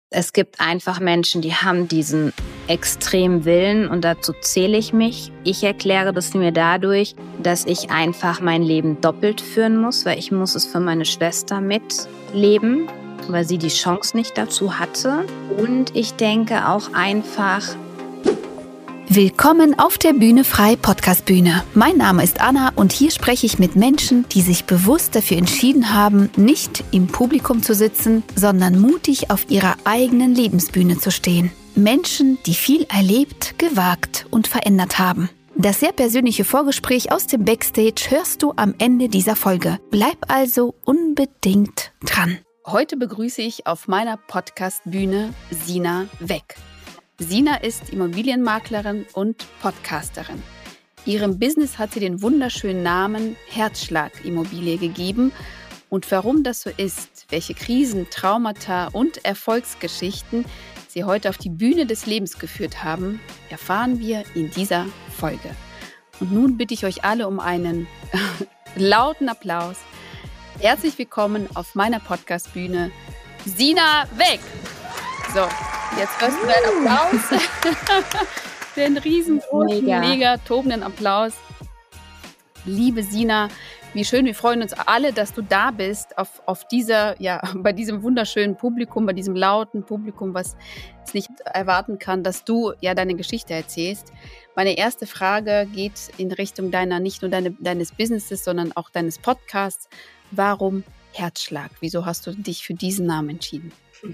Es gibt einfach Menschen, die haben diesen extremen Willen und dazu zähle ich mich. Ich erkläre das mir dadurch, dass ich einfach mein Leben doppelt führen muss, weil ich muss es für meine Schwester mitleben, weil sie die Chance nicht dazu hatte. Und ich denke auch einfach... Willkommen auf der Bühne frei Podcast-Bühne. Mein Name ist Anna und hier spreche ich mit Menschen, die sich bewusst dafür entschieden haben, nicht im Publikum zu sitzen, sondern mutig auf ihrer eigenen Lebensbühne zu stehen. Menschen, die viel erlebt, gewagt und verändert haben. Das sehr persönliche Vorgespräch aus dem Backstage hörst du am Ende dieser Folge. Bleib also unbedingt dran. Heute begrüße ich auf meiner Podcast-Bühne Sina Weck. Sina ist Immobilienmaklerin und Podcasterin. Ihrem Business hat sie den wunderschönen Namen Herzschlag-Immobilie gegeben. Und warum das so ist, welche Krisen, Traumata und Erfolgsgeschichten sie heute auf die Bühne des Lebens geführt haben, erfahren wir in dieser Folge. Und nun bitte ich euch alle um einen lauten Applaus. Herzlich willkommen auf meiner Podcast-Bühne, Sina Weck. So, jetzt hörst du einen Applaus. Den riesengroßen, mega tobenden Applaus. Liebe Sina, wie schön, wir freuen uns alle, dass du da bist auf dieser, bei diesem wunderschönen Publikum, bei diesem lauten Publikum, was es nicht erwarten kann, dass du deine Geschichte erzählst. Meine erste Frage geht in Richtung nicht nur deines Businesses, sondern auch deines Podcasts. Warum Herzschlag? Wieso hast du dich für diesen Namen entschieden?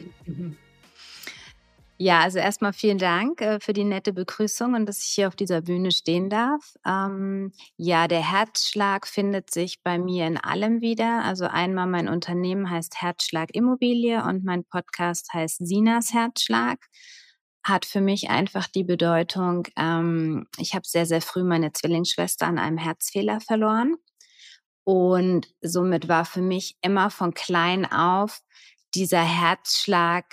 Ja, also erstmal vielen Dank für die nette Begrüßung und dass ich hier auf dieser Bühne stehen darf. Der Herzschlag findet sich bei mir in allem wieder. Also einmal mein Unternehmen heißt Herzschlag Immobilie und mein Podcast heißt Sinas Herzschlag. Hat für mich einfach die Bedeutung, ich habe sehr, sehr früh meine Zwillingsschwester an einem Herzfehler verloren. Und somit war für mich immer von klein auf dieser Herzschlag,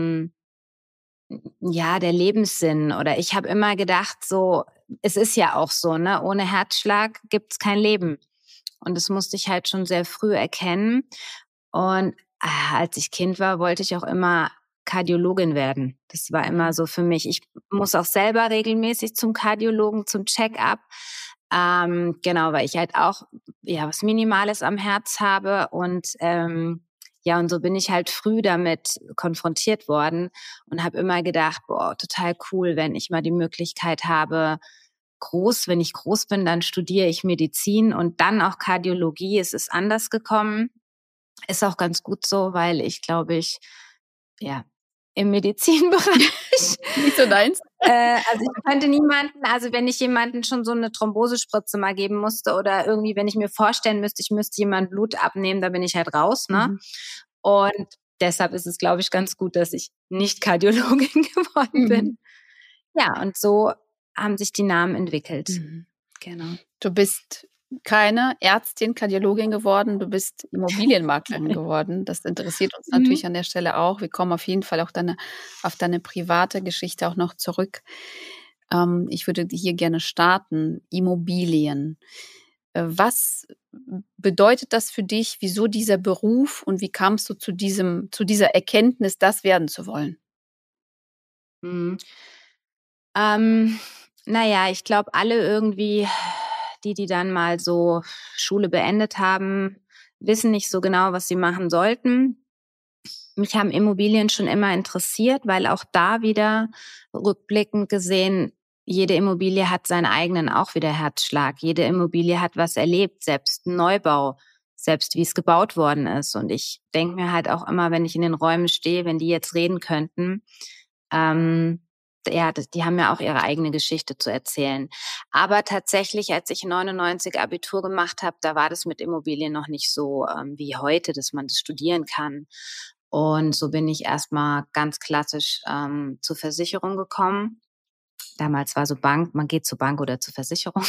der Lebenssinn. Oder ich habe immer gedacht, so, es ist ja auch so, ne? Ohne Herzschlag gibt's kein Leben. Und das musste ich halt schon sehr früh erkennen. Und als ich Kind war, wollte ich auch immer Kardiologin werden. Das war immer so für mich. Ich muss auch selber regelmäßig zum Kardiologen, zum Check-up. Weil ich halt auch was Minimales am Herz habe und und so bin ich halt früh damit konfrontiert worden und habe immer gedacht, total cool, wenn ich mal die Möglichkeit habe, wenn ich groß bin, dann studiere ich Medizin und dann auch Kardiologie. Es ist anders gekommen. Ist auch ganz gut so, weil ich glaube, im Medizinbereich. Nicht so deins? Also ich könnte wenn ich jemanden schon so eine Thrombosespritze mal geben musste oder irgendwie, wenn ich mir vorstellen müsste, ich müsste jemand Blut abnehmen, da bin ich halt raus, ne? Mhm. Und deshalb ist es, glaube ich, ganz gut, dass ich nicht Kardiologin geworden bin. Ja, und so haben sich die Namen entwickelt. Mhm. Genau. Du bist keine Ärztin, Kardiologin geworden, du bist Immobilienmaklerin geworden. Das interessiert uns natürlich an der Stelle auch. Wir kommen auf jeden Fall auch auf deine private Geschichte auch noch zurück. Ich würde hier gerne starten. Immobilien. Was bedeutet das für dich? Wieso dieser Beruf und wie kamst du zu dieser Erkenntnis, das werden zu wollen? Ich glaube, alle irgendwie, die dann mal so Schule beendet haben, wissen nicht so genau, was sie machen sollten. Mich haben Immobilien schon immer interessiert, weil auch da wieder rückblickend gesehen, jede Immobilie hat seinen eigenen auch wieder Herzschlag. Jede Immobilie hat was erlebt, selbst ein Neubau, selbst wie es gebaut worden ist. Und ich denke mir halt auch immer, wenn ich in den Räumen stehe, wenn die jetzt reden könnten, die haben ja auch ihre eigene Geschichte zu erzählen. Aber tatsächlich, als ich 99 Abitur gemacht habe, da war das mit Immobilien noch nicht so wie heute, dass man das studieren kann. Und so bin ich erstmal ganz klassisch zur Versicherung gekommen. Damals war so Bank, man geht zur Bank oder zur Versicherung.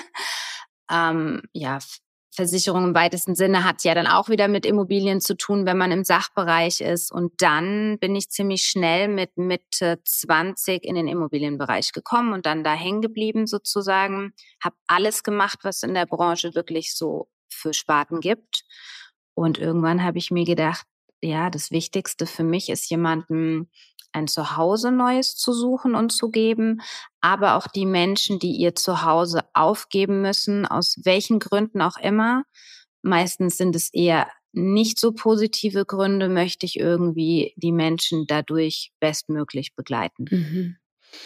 Versicherung im weitesten Sinne hat ja dann auch wieder mit Immobilien zu tun, wenn man im Sachbereich ist. Und dann bin ich ziemlich schnell mit Mitte 20 in den Immobilienbereich gekommen und dann da hängen geblieben sozusagen. Habe alles gemacht, was in der Branche wirklich so für Sparten gibt. Und irgendwann habe ich mir gedacht, ja, das Wichtigste für mich ist, jemandem ein Zuhause Neues zu suchen und zu geben, aber auch die Menschen, die ihr Zuhause aufgeben müssen, aus welchen Gründen auch immer. Meistens sind es eher nicht so positive Gründe, möchte ich irgendwie die Menschen dadurch bestmöglich begleiten. Mhm.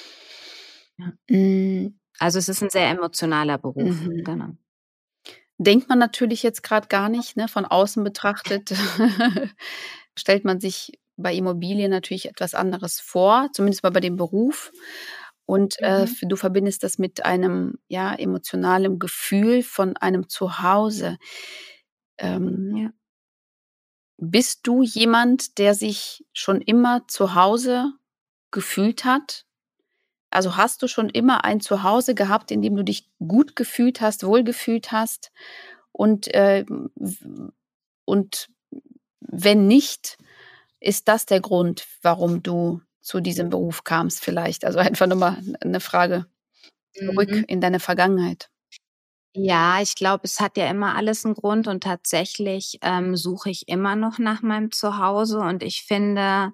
Ja. Mm, Also es ist ein sehr emotionaler Beruf, Mhm. genau. Denkt man natürlich jetzt gerade gar nicht, ne? Von außen betrachtet stellt man sich bei Immobilien natürlich etwas anderes vor, zumindest mal bei dem Beruf. Und, Mhm. du verbindest das mit einem, ja, emotionalen Gefühl von einem Zuhause. Ähm, Ja. Bist du jemand, der sich schon immer zu Hause gefühlt hat? Also, hast du schon immer ein Zuhause gehabt, in dem du dich gut gefühlt hast, wohlgefühlt hast? Und, w und wenn nicht, ist das der Grund, warum du zu diesem Beruf kamst vielleicht? Also, einfach nur mal 'ne Frage zurück Mhm. in deine Vergangenheit. Ja, ich glaube, es hat ja immer alles einen Grund und tatsächlich, suche ich immer noch nach meinem Zuhause und ich finde,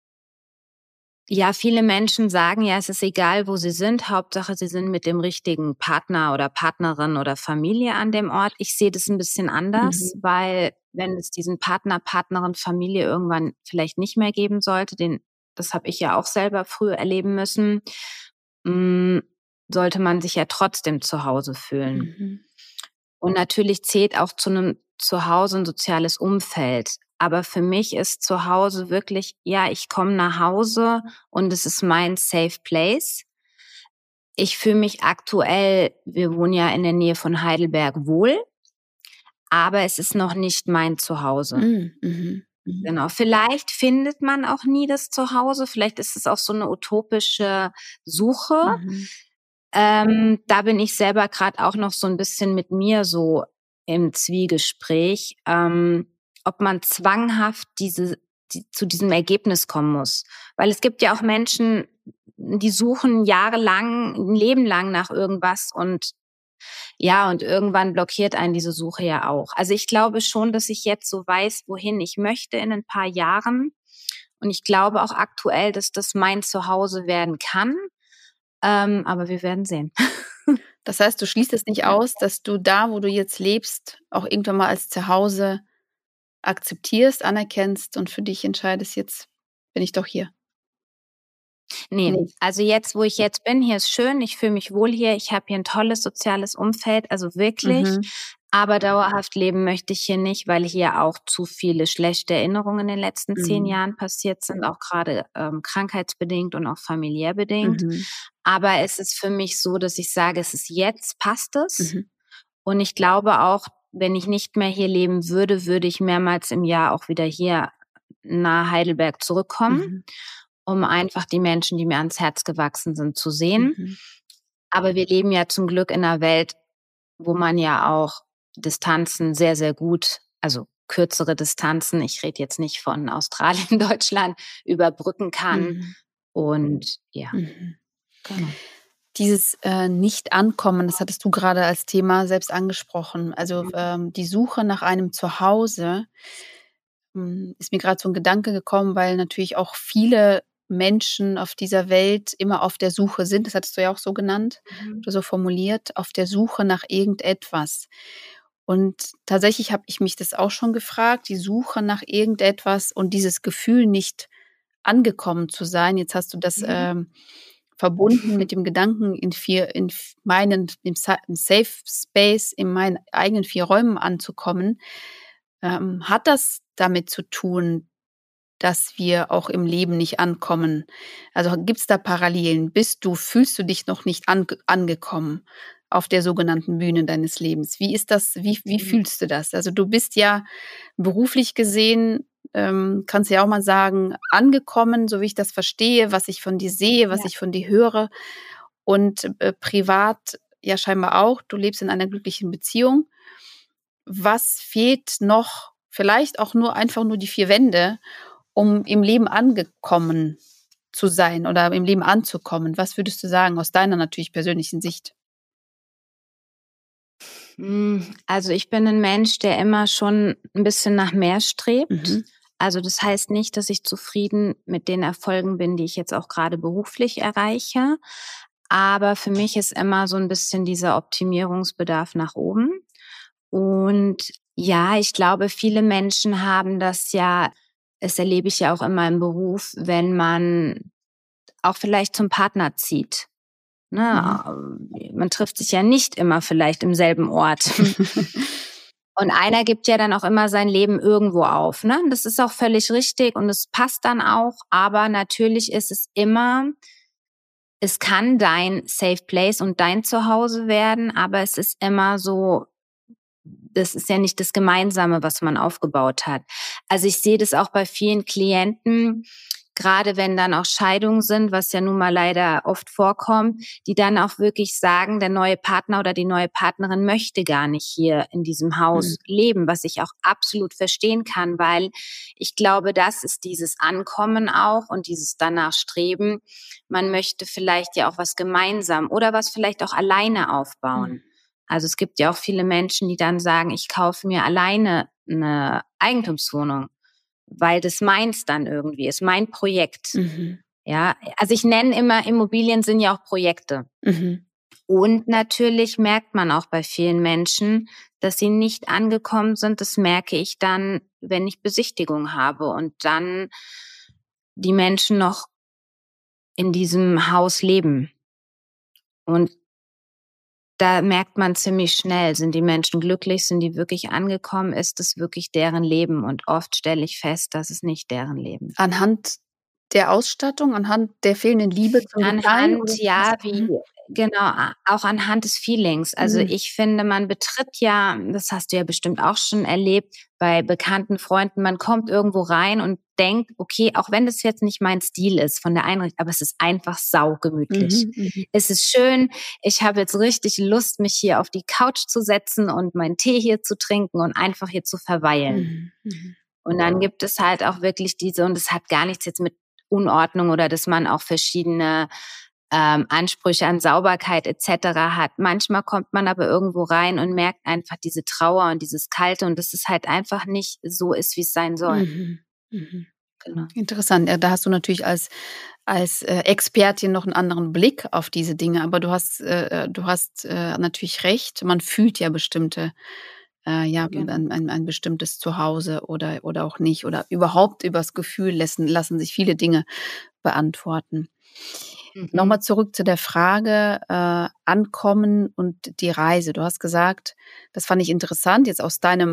ja, viele Menschen sagen ja, es ist egal, wo sie sind, Hauptsache, sie sind mit dem richtigen Partner oder Partnerin oder Familie an dem Ort. Ich sehe das ein bisschen anders, Mhm. weil wenn es diesen Partner, Partnerin, Familie irgendwann vielleicht nicht mehr geben sollte, das habe ich ja auch selber früh erleben müssen, hm, sollte man sich ja trotzdem zu Hause fühlen. Mhm. Und natürlich zählt auch zu einem Zuhause 'n soziales Umfeld. Aber für mich ist zu Hause wirklich, ja, ich komme nach Hause und es ist mein Safe Place. Ich fühle mich aktuell, wir wohnen ja in der Nähe von Heidelberg, wohl, aber es ist noch nicht mein Zuhause. Mhm. Mhm. Mhm. Genau. Vielleicht findet man auch nie das Zuhause. Vielleicht ist es auch so 'ne utopische Suche. Mhm. Da bin ich selber gerade auch noch so ein bisschen mit mir so im Zwiegespräch, ob man zwanghaft zu diesem Ergebnis kommen muss. Weil es gibt ja auch Menschen, die suchen jahrelang, ein Leben lang nach irgendwas und ja, und irgendwann blockiert einen diese Suche ja auch. Also, ich glaube schon, dass ich jetzt so weiß, wohin ich möchte in ein paar Jahren. Und ich glaube auch aktuell, dass das mein Zuhause werden kann, aber wir werden sehen. Das heißt, du schließt es nicht Ja. aus, dass du da, wo du jetzt lebst, auch irgendwann mal als Zuhause akzeptierst, anerkennst und für dich entscheidest: „Jetzt bin ich doch hier.“ Ne, Ne. also jetzt, wo ich jetzt bin, hier ist schön, ich fühle mich wohl hier, ich habe hier ein tolles soziales Umfeld, also wirklich. Mhm. Aber dauerhaft leben möchte ich hier nicht, weil hier auch zu viele schlechte Erinnerungen in den letzten 10 Mhm. Jahren passiert sind, auch grade, krankheitsbedingt und auch familiär bedingt. Mhm. Aber es ist für mich so, dass ich sage, es ist jetzt passt es. Mhm. Und ich glaube auch, wenn ich nicht mehr hier leben würde, würde ich mehrmals im Jahr auch wieder hier nahe Heidelberg zurückkommen, Mhm. um einfach die Menschen, die mir ans Herz gewachsen sind, zu sehen. Mhm. Aber wir leben ja zum Glück in einer Welt, wo man ja auch Distanzen sehr, sehr gut, also kürzere Distanzen, ich rede jetzt nicht von Australien, Deutschland, überbrücken kann. Mhm. Und ja, Mhm. genau. Dieses, Nicht-Ankommen, das hattest du grade als Thema selbst angesprochen. Also, die Suche nach einem Zuhause, ist mir grad so 'n Gedanke gekommen, weil natürlich auch viele Menschen auf dieser Welt immer auf der Suche sind. Das hattest du ja auch so genannt Mhm. oder so formuliert, auf der Suche nach irgendetwas. Und tatsächlich habe ich mich das auch schon gefragt, die Suche nach irgendetwas und dieses Gefühl, nicht angekommen zu sein. Jetzt hast du das, Mhm. verbunden mit dem Gedanken, in v meinen im Safe Space, in meinen eigenen 4 Räumen anzukommen. Hat das damit zu tun, dass wir auch im Leben nicht ankommen? Also, gibt's da Parallelen? Fühlst du dich noch nicht angekommen auf der sogenannten Bühne deines Lebens? Wie ist das? Wie Mhm. fühlst du das? Also, du bist ja beruflich gesehen, kannst du ja auch mal sagen, angekommen, so wie ich das verstehe, was ich von dir sehe, was Ja. ich von dir höre und, privat ja scheinbar auch. Du lebst in einer glücklichen Beziehung. Was fehlt noch? Vielleicht auch nur einfach nur die 4 Wände, um im Leben angekommen zu sein oder im Leben anzukommen. Was würdest du sagen aus deiner natürlich persönlichen Sicht? Also ich bin ein Mensch, der immer schon ein bisschen nach mehr strebt. Mhm. Also das heißt nicht, dass ich zufrieden mit den Erfolgen bin, die ich jetzt auch gerade beruflich erreiche. Aber für mich ist immer so ein bisschen dieser Optimierungsbedarf nach oben. Und ja, ich glaube, viele Menschen haben das ja, das erlebe ich ja auch in meinem Beruf, wenn man auch vielleicht zum Partner zieht. Mhm. Ne? Man trifft sich ja nicht immer vielleicht im selben Ort. Und einer gibt ja dann auch immer sein Leben irgendwo auf. Ne? Das ist auch völlig richtig und es passt dann auch. Aber natürlich ist es immer, es kann dein Safe Place und dein Zuhause werden, aber es ist immer so, das ist ja nicht das Gemeinsame, was man aufgebaut hat. Also ich sehe das auch bei vielen Klienten, gerade wenn dann auch Scheidungen sind, was ja nun mal leider oft vorkommt, die dann auch wirklich sagen, der neue Partner oder die neue Partnerin möchte gar nicht hier in diesem Mhm. Haus leben, was ich auch absolut verstehen kann, weil ich glaube, das ist dieses Ankommen auch und dieses danach Streben. Man möchte vielleicht ja auch was gemeinsam oder was vielleicht auch alleine aufbauen. Also es gibt ja auch viele Menschen, die dann sagen, ich kaufe mir alleine eine Eigentumswohnung, weil das meins dann irgendwie ist, mein Projekt. Mhm. Ja, also ich nenne immer, Immobilien sind ja auch Projekte. Mhm. Und natürlich merkt man auch bei vielen Menschen, dass sie nicht angekommen sind. Das merke ich dann, wenn ich Besichtigung habe und dann die Menschen noch in diesem Haus leben. Und da merkt man ziemlich schnell, sind die Menschen glücklich, sind die wirklich angekommen, ist es wirklich deren Leben? Und oft stelle ich fest, dass es nicht deren Leben. Anhand der Ausstattung, anhand der fehlenden Liebe zum Detail oder Anhand, was? ja, wie Mhm. genau, auch anhand des Feelings. Also, Mhm. ich finde, man betritt ja, das hast du ja bestimmt auch schon erlebt, bei bekannten Freunden, man kommt irgendwo rein und denkt: „Okay, auch wenn das jetzt nicht mein Stil ist von der Einrichtung, aber es ist einfach saugemütlich. Mhm. Mhm. Es ist schön, ich habe jetzt richtig Lust, mich hier auf die Couch zu setzen und meinen Tee hier zu trinken und einfach hier zu verweilen.“ Mhm. Mhm. Und dann gibt es halt auch wirklich diese, und es hat gar nichts jetzt mit Unordnung oder dass man auch verschiedene Ansprüche an Sauberkeit etc. hat. Manchmal kommt man aber irgendwo rein und merkt einfach diese Trauer und dieses Kalte und dass es halt einfach nicht so ist, wie es sein soll. Mhm. Mhm. Genau. Interessant. Ja, da hast du natürlich als Expertin noch einen anderen Blick auf diese Dinge, aber du hast natürlich recht. Man fühlt ja bestimmte ja, Genau. ein bestimmtes Zuhause oder auch nicht oder überhaupt übers Gefühl lassen sich viele Dinge beantworten. Noch Mhm. mal zurück zu der Frage, Ankommen und die Reise. Du hast gesagt, das fand ich interessant, jetzt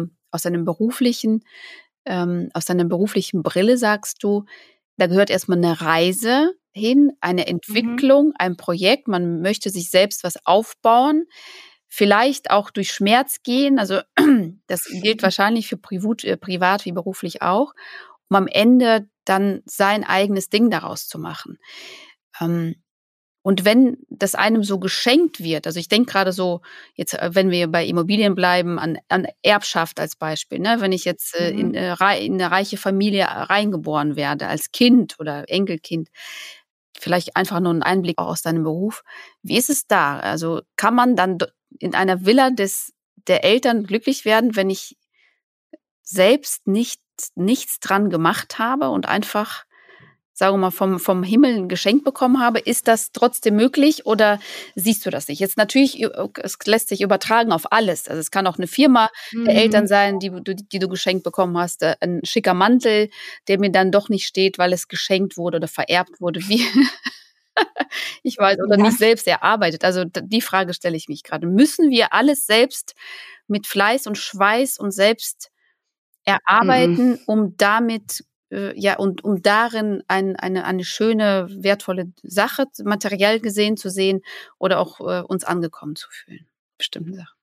aus deiner beruflichen Brille sagst du, da gehört erst mal 'ne Reise hin, eine Mhm. Entwicklung, ein Projekt. Man möchte sich selbst was aufbauen, vielleicht auch durch Schmerz gehen. Also, das gilt wahrscheinlich für privat wie beruflich auch, um am Ende dann sein eigenes Ding daraus zu machen. Ähm, und wenn das einem so geschenkt wird, also ich denke gerade so, jetzt, wenn wir bei Immobilien bleiben, an Erbschaft als Beispiel, ne? Wenn ich jetzt, Mhm. in 'ne reiche Familie reingeboren werde als Kind oder Enkelkind, vielleicht einfach nur 'n Einblick auch aus deinem Beruf. Wie ist es da? Also, kann man dann in einer Villa der Eltern glücklich werden, wenn ich selbst nichts dran gemacht habe und einfach, sagen wir mal, vom Himmel 'n Geschenk bekommen habe? Ist das trotzdem möglich oder siehst du das nicht? Jetzt natürlich, es lässt sich übertragen auf alles. Also, es kann auch 'ne Firma der Eltern Mhm. sein, die du geschenkt bekommen hast, 'n schicker Mantel, der mir dann doch nicht steht, weil es geschenkt wurde oder vererbt wurde, wie ich weiß, oder Ja. nicht selbst erarbeitet. Also, die Frage stelle ich mich gerade. Müssen wir alles selbst mit Fleiß und Schweiß und selbst Mhm. erarbeiten, um damit ja, und um darin eine schöne, wertvolle Sache materiell gesehen zu sehen oder auch, uns angekommen zu fühlen, bestimmten Sachen.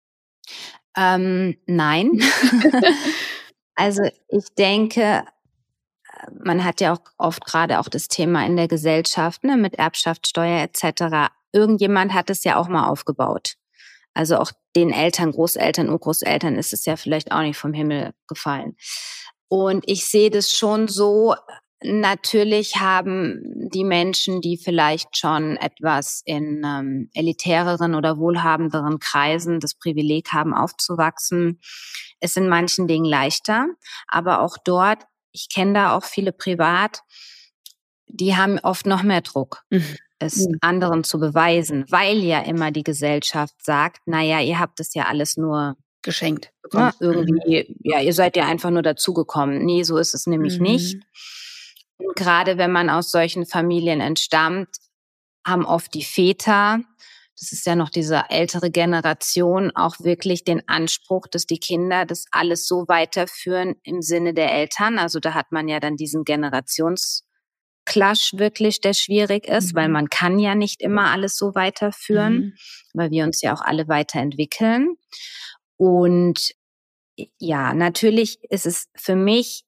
Nein. Also, ich denke, man hat ja auch oft gerade auch das Thema in der Gesellschaft, ne, mit Erbschaftssteuer et cetera. Irgendjemand hat es ja auch mal aufgebaut. Also, auch den Eltern, Großeltern, Urgroßeltern ist es ja vielleicht auch nicht vom Himmel gefallen. Und ich sehe das schon so, natürlich haben die Menschen, die vielleicht schon etwas in, elitäreren oder wohlhabenderen Kreisen das Privileg haben, aufzuwachsen, es in manchen Dingen leichter. Aber auch dort ich kenne da auch viele privat, die haben oft noch mehr Druck, es anderen zu beweisen, weil ja immer die Gesellschaft sagt, naja, ihr habt es ja alles nur geschenkt bekommen. Irgendwie, ja, ihr seid ja einfach nur dazugekommen. Nee, so ist es nämlich nicht. Und gerade wenn man aus solchen Familien entstammt, haben oft die Väter, das ist ja noch diese ältere Generation, auch wirklich den Anspruch, dass die Kinder das alles so weiterführen im Sinne der Eltern. Also da hat man ja dann diesen Generationsclash wirklich, der schwierig ist, weil man kann ja nicht immer alles so weiterführen, weil wir uns ja auch alle weiterentwickeln. Und ja, natürlich ist es für mich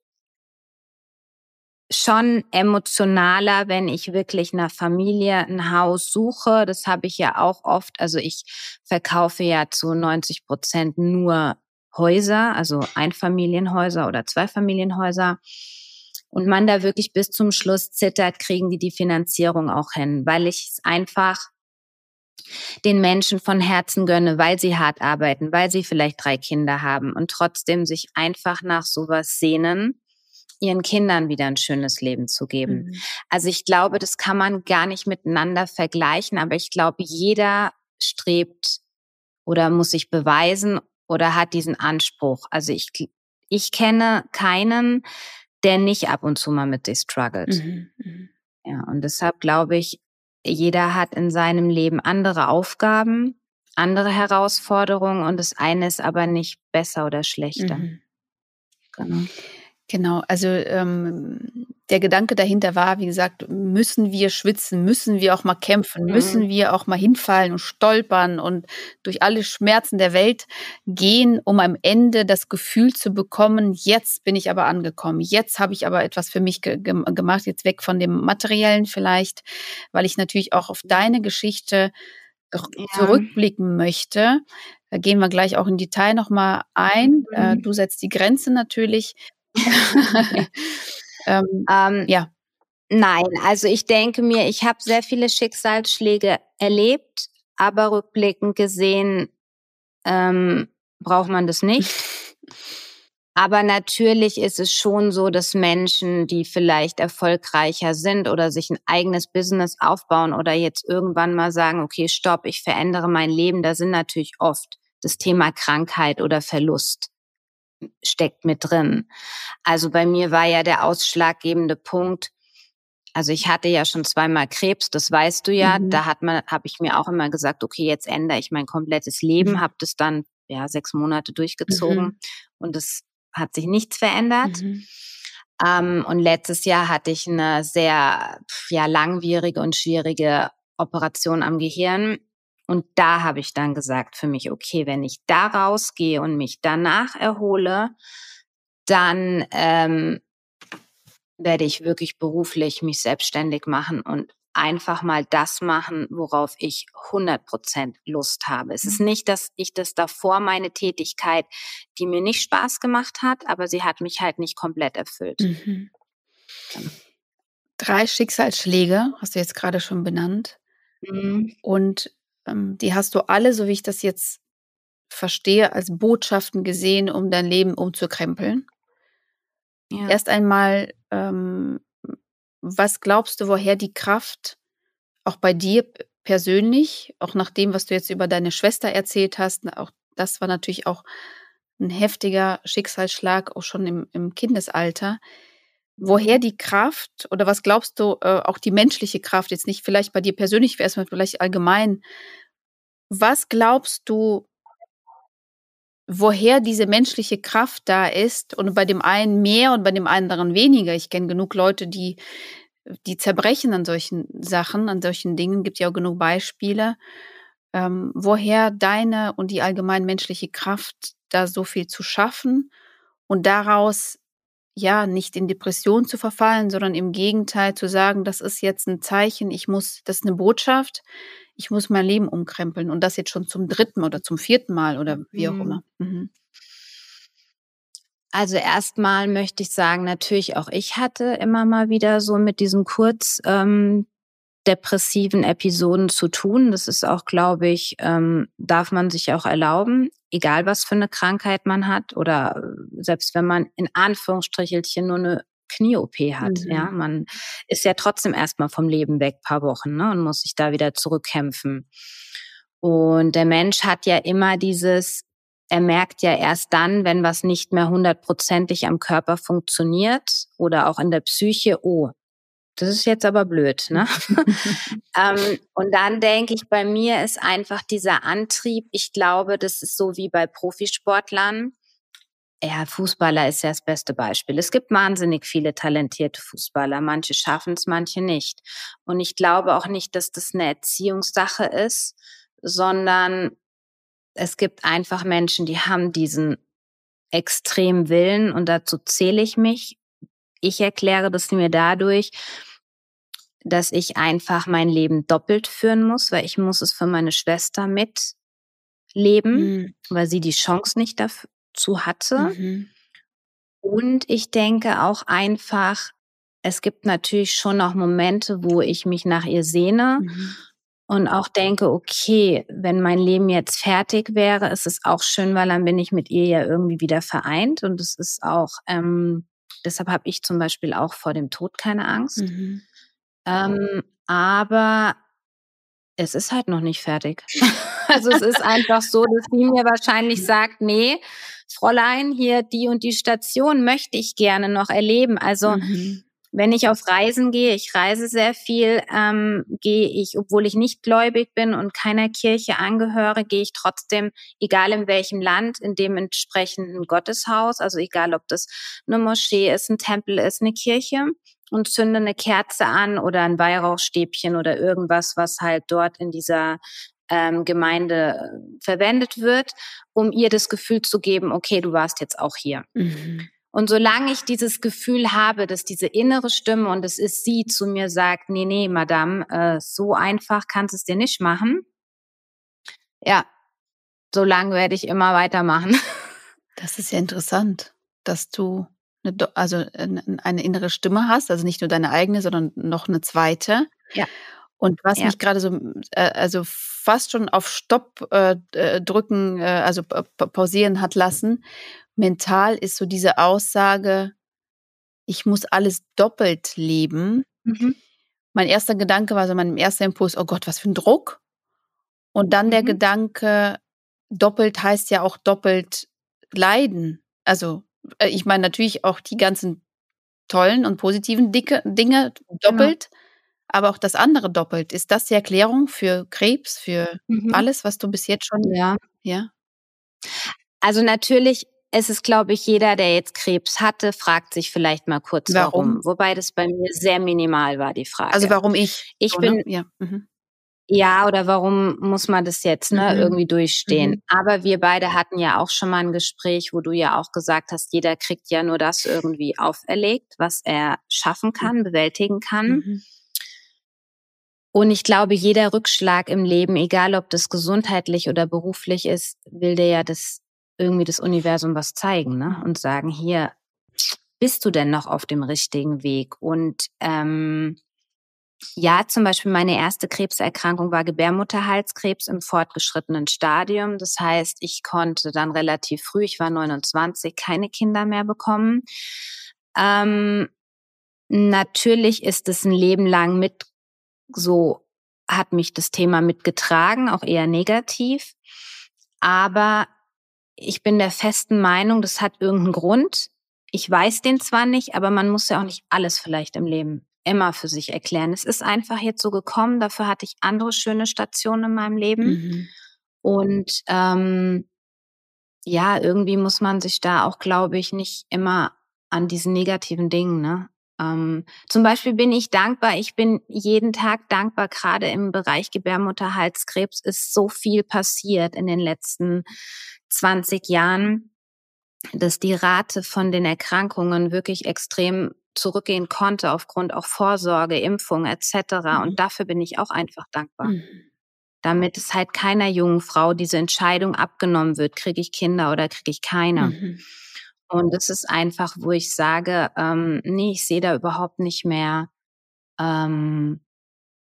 schon emotionaler, wenn ich wirklich einer Familie ein Haus suche. Das habe ich ja auch oft. Also ich verkaufe ja zu 90% nur Häuser, also Einfamilienhäuser oder Zweifamilienhäuser. Und man da wirklich bis zum Schluss zittert, kriegen die Finanzierung auch hin, weil ich es einfach den Menschen von Herzen gönne, weil sie hart arbeiten, weil sie vielleicht 3 Kinder haben und trotzdem sich einfach nach sowas sehnen, ihren Kindern wieder ein schönes Leben zu geben. Also ich glaube, das kann man gar nicht miteinander vergleichen, aber ich glaube, jeder strebt oder muss sich beweisen oder hat diesen Anspruch. Also ich kenne keinen, der nicht ab und zu mal mit sich struggelt. Ja, und deshalb glaube ich, jeder hat in seinem Leben andere Aufgaben, andere Herausforderungen und das eine ist aber nicht besser oder schlechter. Genau, also der Gedanke dahinter war, wie gesagt, müssen wir schwitzen, müssen wir auch mal kämpfen, müssen wir auch mal hinfallen und stolpern und durch alle Schmerzen der Welt gehen, um am Ende das Gefühl zu bekommen, jetzt bin ich aber angekommen, jetzt habe ich aber etwas für mich gemacht, jetzt weg von dem Materiellen vielleicht, weil ich natürlich auch auf deine Geschichte zurückblicken möchte. Da gehen wir gleich auch im Detail nochmal ein. Du setzt die Grenze natürlich. Ja. Nein, also ich denke mir, ich habe sehr viele Schicksalsschläge erlebt, aber rückblickend gesehen braucht man das nicht. Aber natürlich ist es schon so, dass Menschen, die vielleicht erfolgreicher sind oder sich ein eigenes Business aufbauen oder jetzt irgendwann mal sagen, okay, stopp, ich verändere mein Leben, da sind natürlich oft das Thema Krankheit oder Verlust steckt mit drin. Also bei mir war ja der ausschlaggebende Punkt, also ich hatte ja schon 2-mal Krebs, das weißt du ja, da habe ich mir auch immer gesagt, okay, jetzt ändere ich mein komplettes Leben, habe das dann 6 Monate durchgezogen und es hat sich nichts verändert. Und letztes Jahr hatte ich eine sehr langwierige und schwierige Operation am Gehirn. Und da habe ich dann gesagt für mich, okay, wenn ich da rausgehe und mich danach erhole, dann werde ich wirklich beruflich mich selbstständig machen und einfach mal das machen, worauf ich 100% Lust habe. Es ist nicht, dass ich das davor, meine Tätigkeit, die mir nicht Spaß gemacht hat, aber sie hat mich halt nicht komplett erfüllt. 3 Schicksalsschläge hast du jetzt gerade schon benannt. Und die hast du alle, so wie ich das jetzt verstehe, als Botschaften gesehen, um dein Leben umzukrempeln. Ja. Erst einmal, was glaubst du, woher die Kraft auch bei dir persönlich, auch nach dem, was du jetzt über deine Schwester erzählt hast, auch das war natürlich auch ein heftiger Schicksalsschlag, auch schon im Kindesalter. Woher die Kraft oder was glaubst du, auch die menschliche Kraft, jetzt nicht vielleicht bei dir persönlich, erstmal vielleicht allgemein, was glaubst du, woher diese menschliche Kraft da ist und bei dem einen mehr und bei dem anderen weniger? Ich kenne genug Leute, die zerbrechen an solchen Sachen, an solchen Dingen, gibt ja auch genug Beispiele. Woher deine und die allgemein menschliche Kraft, da so viel zu schaffen und daraus nicht in Depression zu verfallen, sondern im Gegenteil zu sagen, das ist jetzt ein Zeichen, das ist eine Botschaft, ich muss mein Leben umkrempeln und das jetzt schon zum 3. oder zum 4. Mal oder wie auch immer. Also erstmal möchte ich sagen, natürlich auch ich hatte immer mal wieder so mit diesen depressiven Episoden zu tun. Das ist auch, glaube ich, darf man sich auch erlauben, egal was für eine Krankheit man hat oder selbst wenn man in Anführungsstrichelchen nur eine Knie-OP hat. Ja, man ist ja trotzdem erstmal vom Leben weg, paar Wochen, ne, und muss sich da wieder zurückkämpfen. Und der Mensch hat ja immer er merkt ja erst dann, wenn was nicht mehr 100%ig am Körper funktioniert oder auch in der Psyche, oh, das ist jetzt aber blöd, ne? Und dann denke ich, bei mir ist einfach dieser Antrieb, ich glaube, das ist so wie bei Profisportlern. Ja, Fußballer ist ja das beste Beispiel. Es gibt wahnsinnig viele talentierte Fußballer. Manche schaffen es, manche nicht. Und ich glaube auch nicht, dass das eine Erziehungssache ist, sondern es gibt einfach Menschen, die haben diesen extremen Willen und dazu zähle ich mich. Ich erkläre das mir dadurch, dass ich einfach mein Leben doppelt führen muss, weil ich muss es für meine Schwester mitleben, weil sie die Chance nicht dazu hatte. Und ich denke auch einfach, es gibt natürlich schon noch Momente, wo ich mich nach ihr sehne und auch denke, okay, wenn mein Leben jetzt fertig wäre, ist es auch schön, weil dann bin ich mit ihr ja irgendwie wieder vereint. Und es ist auch, deshalb habe ich zum Beispiel auch vor dem Tod keine Angst. Aber es ist halt noch nicht fertig. Also es ist einfach so, dass sie mir wahrscheinlich sagt, nee, Fräulein, hier die und die Station möchte ich gerne noch erleben. Also wenn ich auf Reisen gehe, ich reise sehr viel, gehe ich, obwohl ich nicht gläubig bin und keiner Kirche angehöre, gehe ich trotzdem, egal in welchem Land, in dem entsprechenden Gotteshaus, also egal ob das eine Moschee ist, ein Tempel ist, eine Kirche, und zünde eine Kerze an oder ein Weihrauchstäbchen oder irgendwas, was halt dort in dieser Gemeinde verwendet wird, um ihr das Gefühl zu geben, okay, du warst jetzt auch hier. Und solange ich dieses Gefühl habe, dass diese innere Stimme, und es ist sie, zu mir sagt, nee, Madame, so einfach kannst du es dir nicht machen. Ja, solange werde ich immer weitermachen. Das ist ja interessant, dass du eine innere Stimme hast, also nicht nur deine eigene, sondern noch eine zweite. Ja. Und was mich gerade so, also fast schon auf Stopp drücken, also pausieren hat lassen, mental ist so diese Aussage, ich muss alles doppelt leben. Mein erster Gedanke war so, mein erster Impuls, oh Gott, was für ein Druck. Und dann der Gedanke, doppelt heißt ja auch doppelt leiden. Also ich meine natürlich auch die ganzen tollen und positiven Dinge doppelt, aber auch das andere doppelt. Ist das die Erklärung für Krebs, für alles, was du bis jetzt schon... Ja. Also natürlich ist es, glaube ich, jeder, der jetzt Krebs hatte, fragt sich vielleicht mal kurz, warum. Wobei das bei mir sehr minimal war, die Frage. Also warum ich? Ich so, bin... ne? Ja. Ja, oder warum muss man das jetzt irgendwie durchstehen? Aber wir beide hatten ja auch schon mal ein Gespräch, wo du ja auch gesagt hast, jeder kriegt ja nur das irgendwie auferlegt, was er schaffen kann, bewältigen kann. Und ich glaube, jeder Rückschlag im Leben, egal ob das gesundheitlich oder beruflich ist, will dir ja das Universum was zeigen, ne? Und sagen, hier, bist du denn noch auf dem richtigen Weg? Und ja, zum Beispiel meine erste Krebserkrankung war Gebärmutterhalskrebs im fortgeschrittenen Stadium. Das heißt, ich konnte dann relativ früh, ich war 29, keine Kinder mehr bekommen. Natürlich ist es ein Leben lang hat mich das Thema mitgetragen, auch eher negativ. Aber ich bin der festen Meinung, das hat irgendeinen Grund. Ich weiß den zwar nicht, aber man muss ja auch nicht alles vielleicht im Leben immer für sich erklären. Es ist einfach jetzt so gekommen, dafür hatte ich andere schöne Stationen in meinem Leben. Und ja, irgendwie muss man sich da auch, glaube ich, nicht immer an diesen negativen Dingen, ne? Zum Beispiel bin ich dankbar, ich bin jeden Tag dankbar, gerade im Bereich Gebärmutterhalskrebs ist so viel passiert in den letzten 20 Jahren, dass die Rate von den Erkrankungen wirklich extrem zurückgehen konnte aufgrund auch Vorsorge, Impfung etc. Und dafür bin ich auch einfach dankbar. Damit es halt keiner jungen Frau diese Entscheidung abgenommen wird, kriege ich Kinder oder kriege ich keine. Und das ist einfach, wo ich sage, nee, ich sehe da überhaupt nicht mehr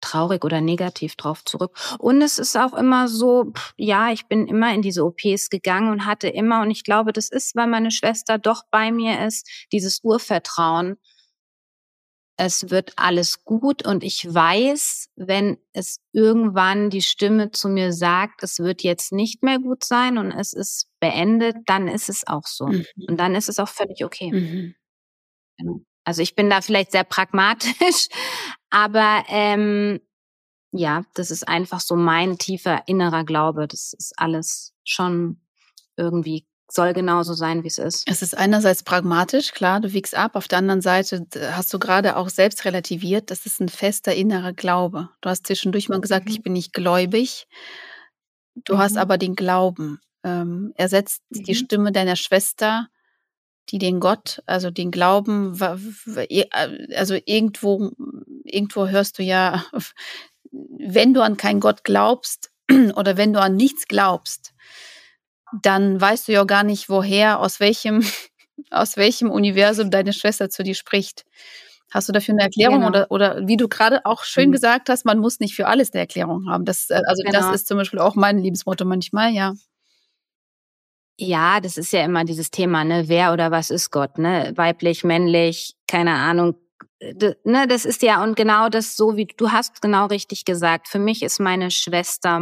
traurig oder negativ drauf zurück. Und es ist auch immer so, ja, ich bin immer in diese OPs gegangen und hatte immer, und ich glaube, das ist, weil meine Schwester doch bei mir ist, dieses Urvertrauen. Es wird alles gut und ich weiß, wenn es irgendwann die Stimme zu mir sagt, es wird jetzt nicht mehr gut sein und es ist beendet, dann ist es auch so. Mhm. Und dann ist es auch völlig okay. Mhm. Genau. Also ich bin da vielleicht sehr pragmatisch, aber ja, das ist einfach so mein tiefer innerer Glaube. Das ist alles schon irgendwie, soll genauso sein, wie es ist. Es ist einerseits pragmatisch, klar, du wiegst ab. Auf der anderen Seite hast du gerade auch selbst relativiert, das ist ein fester innerer Glaube. Du hast zwischendurch mal gesagt, ich bin nicht gläubig. Du hast aber den Glauben. Ersetzt die Stimme deiner Schwester, die den Gott, also den Glauben, also irgendwo hörst du ja, wenn du an keinen Gott glaubst oder wenn du an nichts glaubst, dann weißt du ja gar nicht, woher, aus welchem Universum deine Schwester zu dir spricht. Hast du dafür eine Erklärung? Genau. Oder wie du gerade auch schön gesagt hast, man muss nicht für alles eine Erklärung haben. Das Genau. ist zum Beispiel auch mein Lebensmotto manchmal, ja. Ja, das ist ja immer dieses Thema, ne? Wer oder was ist Gott, ne? Weiblich, männlich, keine Ahnung. Ne, das ist ja, und genau das, so wie du hast genau richtig gesagt. Für mich ist meine Schwester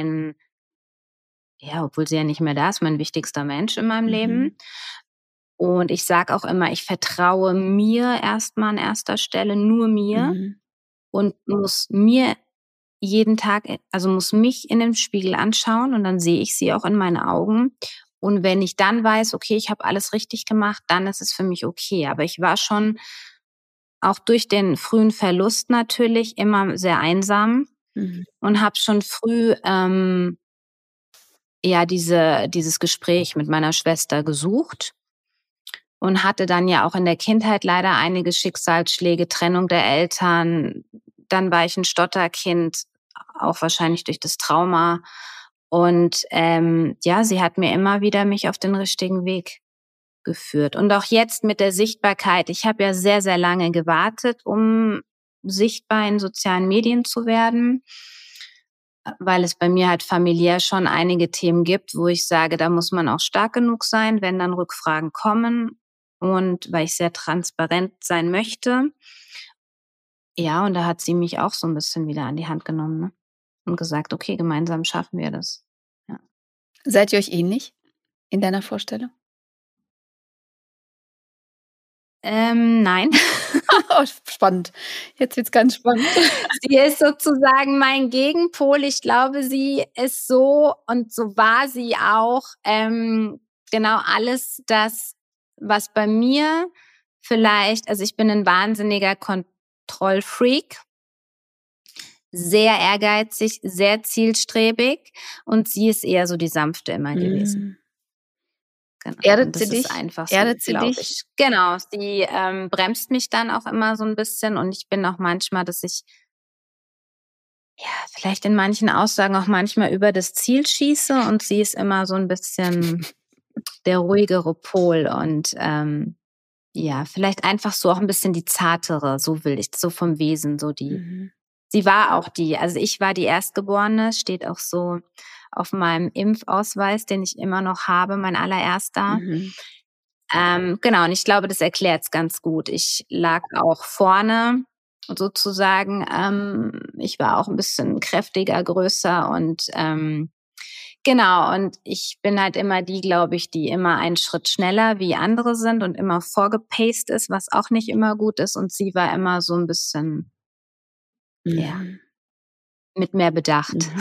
ja, obwohl sie ja nicht mehr da ist, mein wichtigster Mensch in meinem Leben. Und ich sage auch immer, ich vertraue mir erstmal an erster Stelle, nur mir, und muss mir jeden Tag, also muss mich in den Spiegel anschauen und dann sehe ich sie auch in meinen Augen. Und wenn ich dann weiß, okay, ich habe alles richtig gemacht, dann ist es für mich okay. Aber ich war schon auch durch den frühen Verlust natürlich immer sehr einsam und habe schon früh ja dieses Gespräch mit meiner Schwester gesucht und hatte dann ja auch in der Kindheit leider einige Schicksalsschläge, Trennung der Eltern. Dann war ich ein Stotterkind, auch wahrscheinlich durch das Trauma. Und ja, sie hat mir immer wieder mich auf den richtigen Weg geführt. Und auch jetzt mit der Sichtbarkeit. Ich habe ja sehr, sehr lange gewartet, um sichtbar in sozialen Medien zu werden, weil es bei mir halt familiär schon einige Themen gibt, wo ich sage, da muss man auch stark genug sein, wenn dann Rückfragen kommen, und weil ich sehr transparent sein möchte. Ja, und da hat sie mich auch so ein bisschen wieder an die Hand genommen, ne? Und gesagt, okay, gemeinsam schaffen wir das. Ja. Seid ihr euch ähnlich in deiner Vorstellung? Nein. Oh, spannend. Jetzt wird's ganz spannend. Sie ist sozusagen mein Gegenpol. Ich glaube, sie ist so, und so war sie auch, genau alles das, was bei mir vielleicht, also ich bin ein wahnsinniger Kontrollfreak, sehr ehrgeizig, sehr zielstrebig, und sie ist eher so die Sanfte immer gewesen. Genau. Erdet Und das sie ist dich? einfach so, Erdet sie glaube dich? ich. Genau, sie bremst mich dann auch immer so ein bisschen, und ich bin auch manchmal, dass ich ja vielleicht in manchen Aussagen auch manchmal über das Ziel schieße, und sie ist immer so ein bisschen der ruhigere Pol und ja, vielleicht einfach so auch ein bisschen die zartere, so will ich, so vom Wesen, so die. Sie war auch also ich war die Erstgeborene, steht auch so auf meinem Impfausweis, den ich immer noch habe, mein allererster. Genau, und ich glaube, das erklärt es ganz gut. Ich lag auch vorne sozusagen. Ich war auch ein bisschen kräftiger, größer und genau. Und ich bin halt immer die, glaube ich, die immer einen Schritt schneller wie andere sind und immer vorgepaced ist, was auch nicht immer gut ist. Und sie war immer so ein bisschen, ja, mit mehr Bedacht.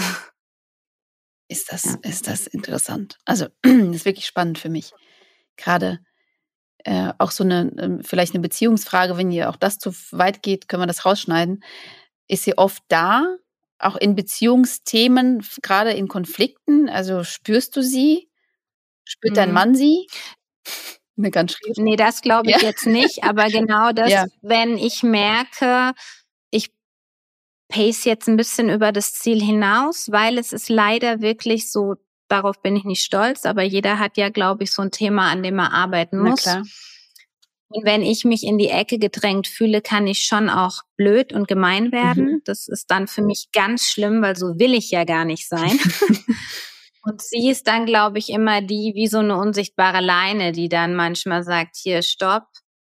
Ist Ja. das interessant. Also, ist wirklich spannend für mich. Gerade auch so eine vielleicht eine Beziehungsfrage, wenn ihr auch das zu weit geht, können wir das rausschneiden. Ist sie oft da, auch in Beziehungsthemen, gerade in Konflikten? Also, spürst du sie? Spürt dein Mhm. Mann sie? Ne, ganz schwierig. Nee, das glaube ich Ja. jetzt nicht, aber genau das, Ja. wenn ich merke, ich pace jetzt ein bisschen über das Ziel hinaus, weil es ist leider wirklich so, darauf bin ich nicht stolz, aber jeder hat ja, glaube ich, so ein Thema, an dem er arbeiten Na muss. klar. Und wenn ich mich in die Ecke gedrängt fühle, kann ich schon auch blöd und gemein werden. Das ist dann für mich ganz schlimm, weil so will ich ja gar nicht sein. Und sie ist dann, glaube ich, immer die, wie so eine unsichtbare Leine, die dann manchmal sagt, hier, stopp,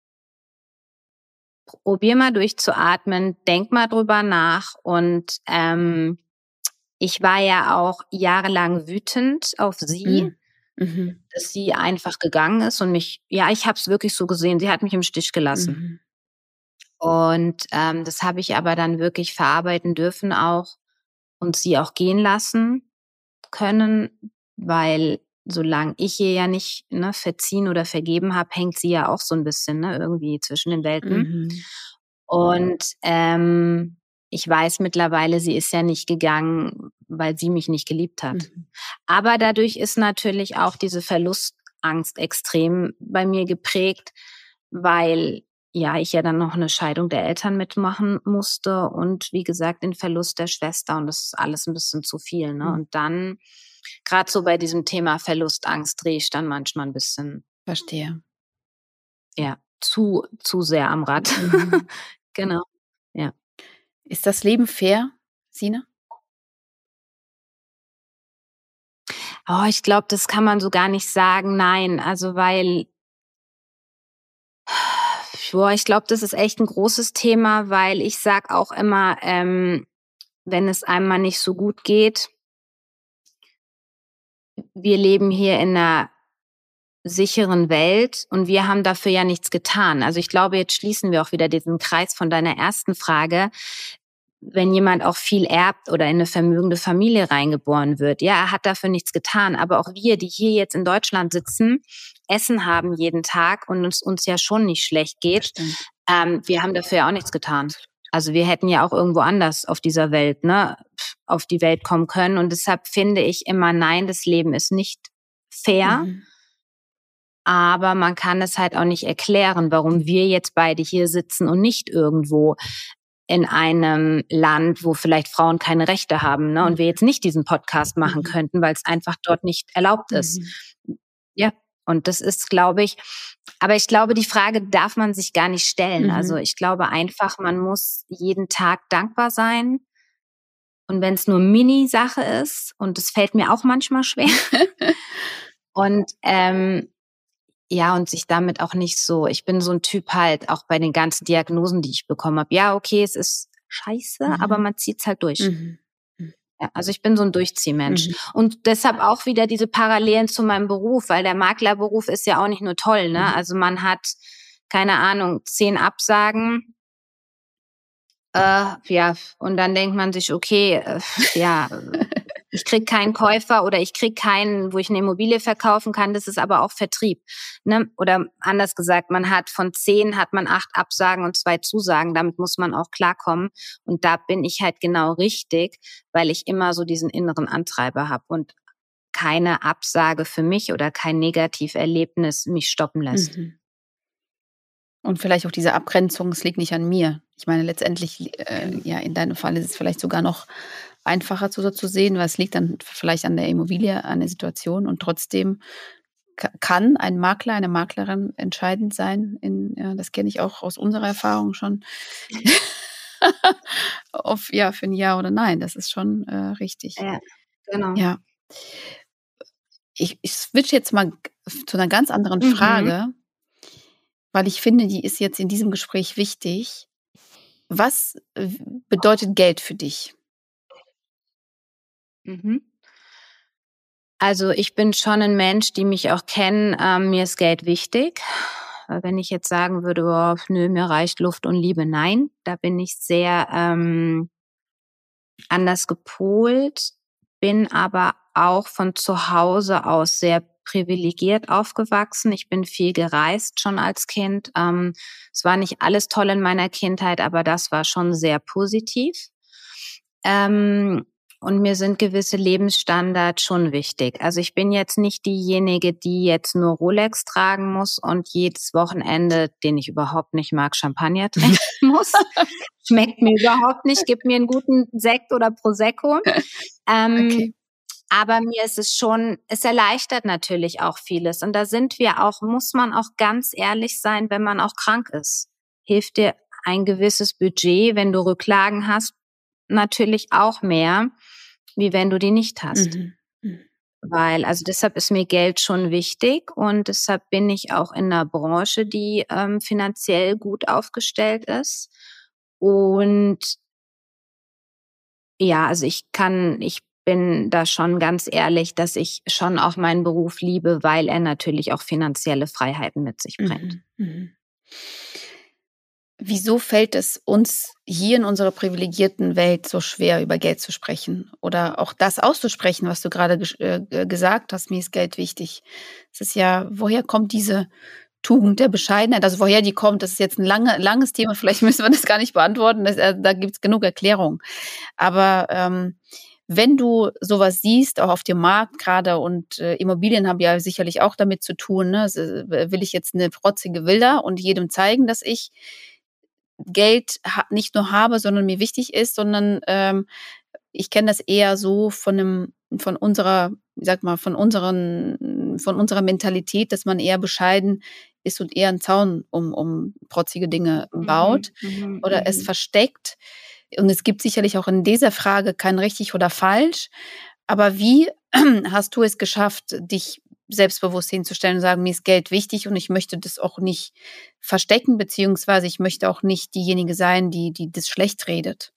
probier mal durchzuatmen, denk mal drüber nach. Und ich war ja auch jahrelang wütend auf sie, dass sie einfach gegangen ist und mich, ja, ich habe es wirklich so gesehen, sie hat mich im Stich gelassen. Und das habe ich aber dann wirklich verarbeiten dürfen auch und sie auch gehen lassen können, weil solange ich ihr ja nicht verziehen oder vergeben habe, hängt sie ja auch so ein bisschen irgendwie zwischen den Welten. Und ich weiß mittlerweile, sie ist ja nicht gegangen, weil sie mich nicht geliebt hat. Aber dadurch ist natürlich auch diese Verlustangst extrem bei mir geprägt, weil ja ich ja dann noch eine Scheidung der Eltern mitmachen musste und wie gesagt den Verlust der Schwester und das ist alles ein bisschen zu viel. Ne? Und dann, gerade so bei diesem Thema Verlustangst, drehe ich dann manchmal ein bisschen Verstehe. ja, zu sehr am Rad. Genau, ja. Ist das Leben fair, Sina? Oh, ich glaube, das kann man so gar nicht sagen, nein. Also, weil ich glaube, das ist echt ein großes Thema, weil ich sage auch immer, wenn es einem mal nicht so gut geht, wir leben hier in 'ner sicheren Welt und wir haben dafür ja nichts getan. Also, ich glaube, jetzt schließen wir auch wieder diesen Kreis von deiner ersten Frage. Wenn jemand auch viel erbt oder in eine vermögende Familie reingeboren wird, ja, er hat dafür nichts getan. Aber auch wir, die hier jetzt in Deutschland sitzen, Essen haben jeden Tag und uns ja schon nicht schlecht geht, wir haben dafür ja auch nichts getan. Also wir hätten ja auch irgendwo anders auf dieser Welt, auf die Welt kommen können. Und deshalb finde ich immer, nein, das Leben ist nicht fair. Aber man kann es halt auch nicht erklären, warum wir jetzt beide hier sitzen und nicht irgendwo in einem Land, wo vielleicht Frauen keine Rechte haben, und wir jetzt nicht diesen Podcast machen könnten, weil es einfach dort nicht erlaubt ist. Ja, und das ist, glaube ich, aber ich glaube, die Frage darf man sich gar nicht stellen. Also ich glaube einfach, man muss jeden Tag dankbar sein. Und wenn es nur Mini-Sache ist, und das fällt mir auch manchmal schwer. Und ja, und sich damit auch nicht so, ich bin so ein Typ halt, auch bei den ganzen Diagnosen, die ich bekommen habe. Ja, okay, es ist scheiße, aber man zieht's halt durch. Ja, also ich bin so ein Durchziehmensch. Und deshalb auch wieder diese Parallelen zu meinem Beruf, weil der Maklerberuf ist ja auch nicht nur toll, ne? Also man hat, keine Ahnung, 10 Absagen, ja, und dann denkt man sich, okay, ja, ich krieg keinen Käufer oder ich krieg keinen, wo ich eine Immobilie verkaufen kann. Das ist aber auch Vertrieb, ne? Oder anders gesagt, man hat von 10 hat man 8 Absagen und 2 Zusagen. Damit muss man auch klarkommen. Und da bin ich halt genau richtig, weil ich immer so diesen inneren Antreiber habe und keine Absage für mich oder kein Negativerlebnis mich stoppen lässt. Und vielleicht auch diese Abgrenzung, es liegt nicht an mir. Ich meine, letztendlich, ja, in deinem Fall ist es vielleicht sogar noch einfacher zu sehen, weil es liegt dann vielleicht an der Immobilie, an der Situation und trotzdem kann ein Makler, eine Maklerin entscheidend sein. Das kenne ich auch aus unserer Erfahrung schon. Für ein Ja oder Nein, das ist schon richtig. Ja, genau. Ja. Ich switch jetzt mal zu einer ganz anderen Frage, weil ich finde, die ist jetzt in diesem Gespräch wichtig. Was bedeutet Geld für dich? Also ich bin schon ein Mensch, die mich auch kennen, mir ist Geld wichtig. Weil wenn ich jetzt sagen würde, oh, nö, mir reicht Luft und Liebe, nein, da bin ich sehr anders gepolt, bin aber auch von zu Hause aus sehr privilegiert aufgewachsen. Ich bin viel gereist schon als Kind. Es war nicht alles toll in meiner Kindheit, aber das war schon sehr positiv. Und mir sind gewisse Lebensstandards schon wichtig. Also ich bin jetzt nicht diejenige, die jetzt nur Rolex tragen muss und jedes Wochenende, den ich überhaupt nicht mag, Champagner trinken muss. Schmeckt mir überhaupt nicht. Gib mir einen guten Sekt oder Prosecco. Okay. Aber mir ist es erleichtert natürlich auch vieles. Und da muss man auch ganz ehrlich sein, wenn man auch krank ist. Hilft dir ein gewisses Budget, wenn du Rücklagen hast, natürlich auch mehr, wie wenn du die nicht hast. Also deshalb ist mir Geld schon wichtig und deshalb bin ich auch in einer Branche, die finanziell gut aufgestellt ist. Und ja, also ich bin da schon ganz ehrlich, dass ich schon auch meinen Beruf liebe, weil er natürlich auch finanzielle Freiheiten mit sich bringt. Wieso fällt es uns hier in unserer privilegierten Welt so schwer, über Geld zu sprechen oder auch das auszusprechen, was du gerade gesagt hast, mir ist Geld wichtig. Es ist ja, woher kommt diese Tugend der Bescheidenheit? Also woher die kommt, das ist jetzt ein langes Thema, vielleicht müssen wir das gar nicht beantworten, da gibt es genug Erklärungen. Aber wenn du sowas siehst, auch auf dem Markt gerade und Immobilien haben ja sicherlich auch damit zu tun, ne? Also, will ich jetzt eine protzige Villa und jedem zeigen, dass ich Geld nicht nur habe, sondern mir wichtig ist, sondern ich kenne das eher so von unserer Mentalität, dass man eher bescheiden ist und eher einen Zaun um protzige Dinge baut oder es versteckt. Und es gibt sicherlich auch in dieser Frage kein richtig oder falsch. Aber wie hast du es geschafft, dich selbstbewusst hinzustellen und sagen, mir ist Geld wichtig und ich möchte das auch nicht verstecken, beziehungsweise ich möchte auch nicht diejenige sein, die das schlecht redet?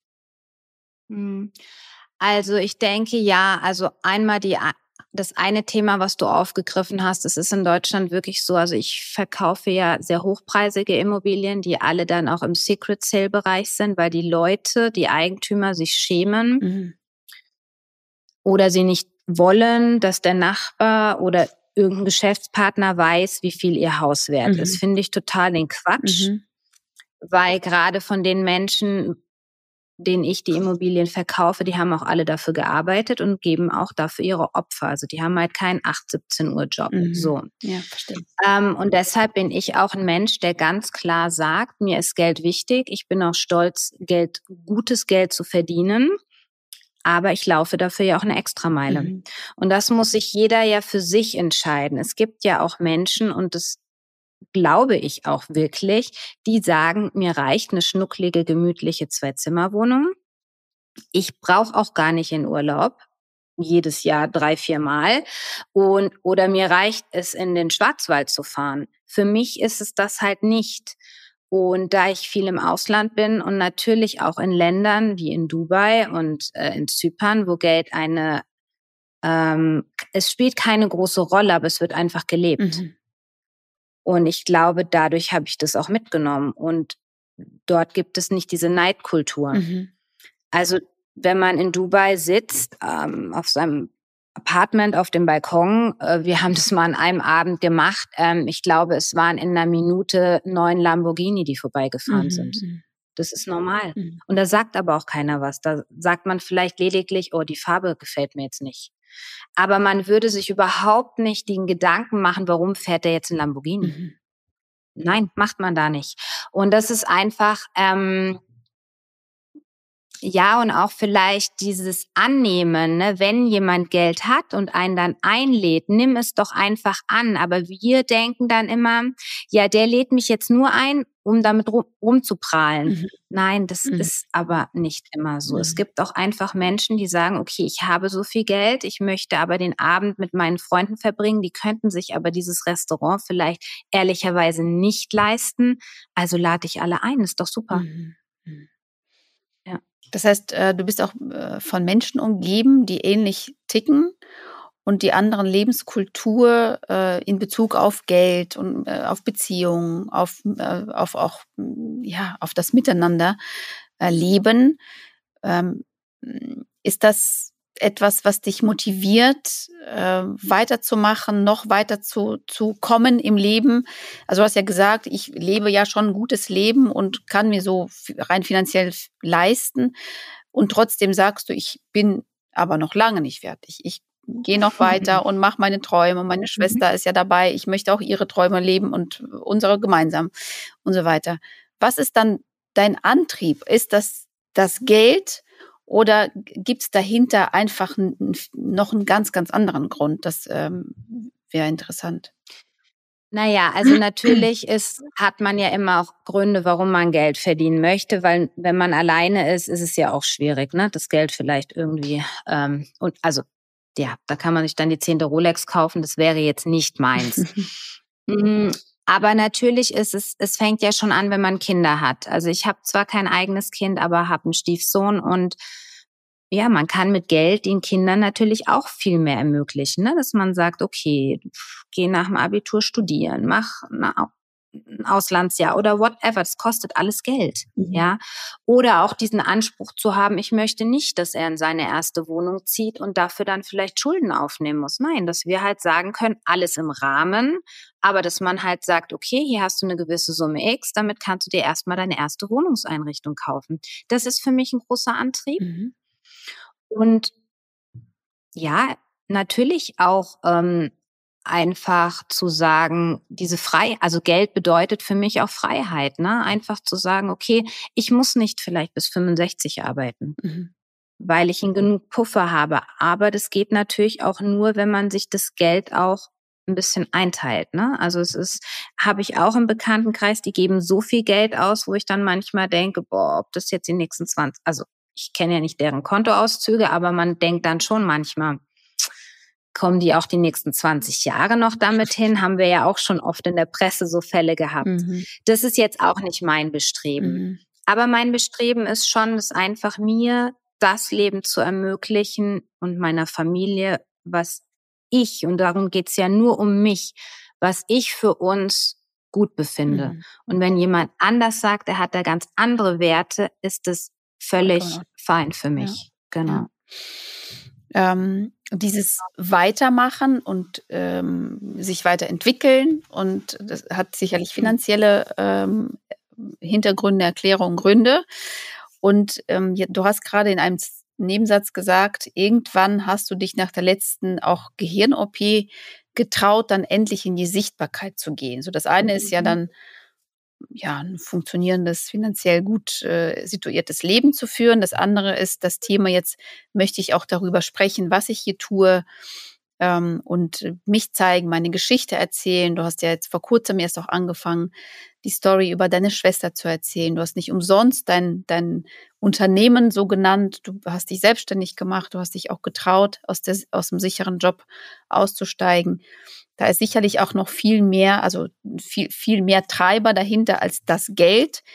Also ich denke, ja, also einmal das eine Thema, was du aufgegriffen hast, das ist in Deutschland wirklich so, also ich verkaufe ja sehr hochpreisige Immobilien, die alle dann auch im Secret Sale Bereich sind, weil die Eigentümer sich schämen oder sie nicht wollen, dass der Nachbar oder irgendein Geschäftspartner weiß, wie viel ihr Haus wert ist. Finde ich total den Quatsch, weil gerade von den Menschen, denen ich die Immobilien verkaufe, die haben auch alle dafür gearbeitet und geben auch dafür ihre Opfer. Also die haben halt keinen 8-17 Uhr Job. So. Ja, verstehe. Und deshalb bin ich auch ein Mensch, der ganz klar sagt, mir ist Geld wichtig. Ich bin auch stolz, gutes Geld zu verdienen. Aber ich laufe dafür ja auch eine Extrameile. Und das muss sich jeder ja für sich entscheiden. Es gibt ja auch Menschen, und das glaube ich auch wirklich, die sagen, mir reicht eine schnucklige, gemütliche 2-Zimmer-Wohnung. Ich brauche auch gar nicht in Urlaub, jedes Jahr 3-4 Mal. Oder mir reicht es, in den Schwarzwald zu fahren. Für mich ist es das halt nicht. Und da ich viel im Ausland bin und natürlich auch in Ländern wie in Dubai und in Zypern, wo Geld es spielt keine große Rolle, aber es wird einfach gelebt. Und ich glaube, dadurch habe ich das auch mitgenommen. Und dort gibt es nicht diese Neidkultur. Also wenn man in Dubai sitzt, auf seinem Apartment auf dem Balkon, wir haben das mal an einem Abend gemacht. Ich glaube, es waren in einer Minute 9 Lamborghini, die vorbeigefahren sind. Das ist normal. Und da sagt aber auch keiner was. Da sagt man vielleicht lediglich, oh, die Farbe gefällt mir jetzt nicht. Aber man würde sich überhaupt nicht den Gedanken machen, warum fährt der jetzt ein Lamborghini? Nein, macht man da nicht. Und das ist einfach, ja, und auch vielleicht dieses Annehmen, ne? Wenn jemand Geld hat und einen dann einlädt, nimm es doch einfach an. Aber wir denken dann immer, ja, der lädt mich jetzt nur ein, um damit rumzuprahlen. Nein, das ist aber nicht immer so. Es gibt auch einfach Menschen, die sagen, okay, ich habe so viel Geld, ich möchte aber den Abend mit meinen Freunden verbringen, die könnten sich aber dieses Restaurant vielleicht ehrlicherweise nicht leisten. Also lade ich alle ein, ist doch super. Ja. Das heißt, du bist auch von Menschen umgeben, die ähnlich ticken und die anderen Lebenskultur in Bezug auf Geld und auf Beziehungen, auf das Miteinander leben. Ist das etwas, was dich motiviert, weiterzumachen, noch weiter zu kommen im Leben? Also du hast ja gesagt, ich lebe ja schon ein gutes Leben und kann mir so rein finanziell leisten. Und trotzdem sagst du, ich bin aber noch lange nicht fertig. Ich gehe noch weiter und mache meine Träume. Meine Schwester ist ja dabei. Ich möchte auch ihre Träume leben und unsere gemeinsam und so weiter. Was ist dann dein Antrieb? Ist das Geld Oder gibt es dahinter einfach noch einen ganz, ganz anderen Grund? Das wäre interessant. Naja, also natürlich hat man ja immer auch Gründe, warum man Geld verdienen möchte, weil wenn man alleine ist es ja auch schwierig, ne? Das Geld vielleicht irgendwie, und also ja, da kann man sich dann die 10. Rolex kaufen, das wäre jetzt nicht meins. Aber natürlich es fängt ja schon an, wenn man Kinder hat. Also ich habe zwar kein eigenes Kind, aber habe einen Stiefsohn und ja, man kann mit Geld den Kindern natürlich auch viel mehr ermöglichen, ne? Dass man sagt, okay, geh nach dem Abitur studieren, mach ein Auslandsjahr oder whatever. Das kostet alles Geld, ja. Oder auch diesen Anspruch zu haben, ich möchte nicht, dass er in seine erste Wohnung zieht und dafür dann vielleicht Schulden aufnehmen muss. Nein, dass wir halt sagen können, alles im Rahmen, aber dass man halt sagt, okay, hier hast du eine gewisse Summe X, damit kannst du dir erstmal deine erste Wohnungseinrichtung kaufen. Das ist für mich ein großer Antrieb. Und ja, natürlich auch einfach zu sagen, also Geld bedeutet für mich auch Freiheit, ne? Einfach zu sagen, okay, ich muss nicht vielleicht bis 65 arbeiten, weil ich genug Puffer habe. Aber das geht natürlich auch nur, wenn man sich das Geld auch ein bisschen einteilt, ne? Also habe ich auch im Bekanntenkreis, die geben so viel Geld aus, wo ich dann manchmal denke, boah, ob das jetzt die nächsten 20, also ich kenne ja nicht deren Kontoauszüge, aber man denkt dann schon manchmal, kommen die auch die nächsten 20 Jahre noch damit hin? Haben wir ja auch schon oft in der Presse so Fälle gehabt. Das ist jetzt auch nicht mein Bestreben. Aber mein Bestreben ist schon, es einfach mir das Leben zu ermöglichen und meiner Familie, was ich, und darum geht's ja nur um mich, was ich für uns gut befinde. Und wenn jemand anders sagt, er hat da ganz andere Werte, ist es völlig fein für mich. Ja. Genau. Dieses Weitermachen und sich weiterentwickeln, und das hat sicherlich finanzielle Hintergründe, Erklärungen, Gründe. Und du hast gerade in einem Nebensatz gesagt, irgendwann hast du dich nach der letzten auch Gehirn-OP getraut, dann endlich in die Sichtbarkeit zu gehen. So, das eine ist ja dann ein funktionierendes, finanziell gut situiertes Leben zu führen. Das andere ist das Thema, jetzt möchte ich auch darüber sprechen, was ich hier tue, und mich zeigen, meine Geschichte erzählen. Du hast ja jetzt vor kurzem erst auch angefangen, die Story über deine Schwester zu erzählen. Du hast nicht umsonst dein Unternehmen so genannt. Du hast dich selbstständig gemacht. Du hast dich auch getraut, aus dem sicheren Job auszusteigen. Da ist sicherlich auch noch viel mehr, also viel mehr Treiber dahinter als das Geld.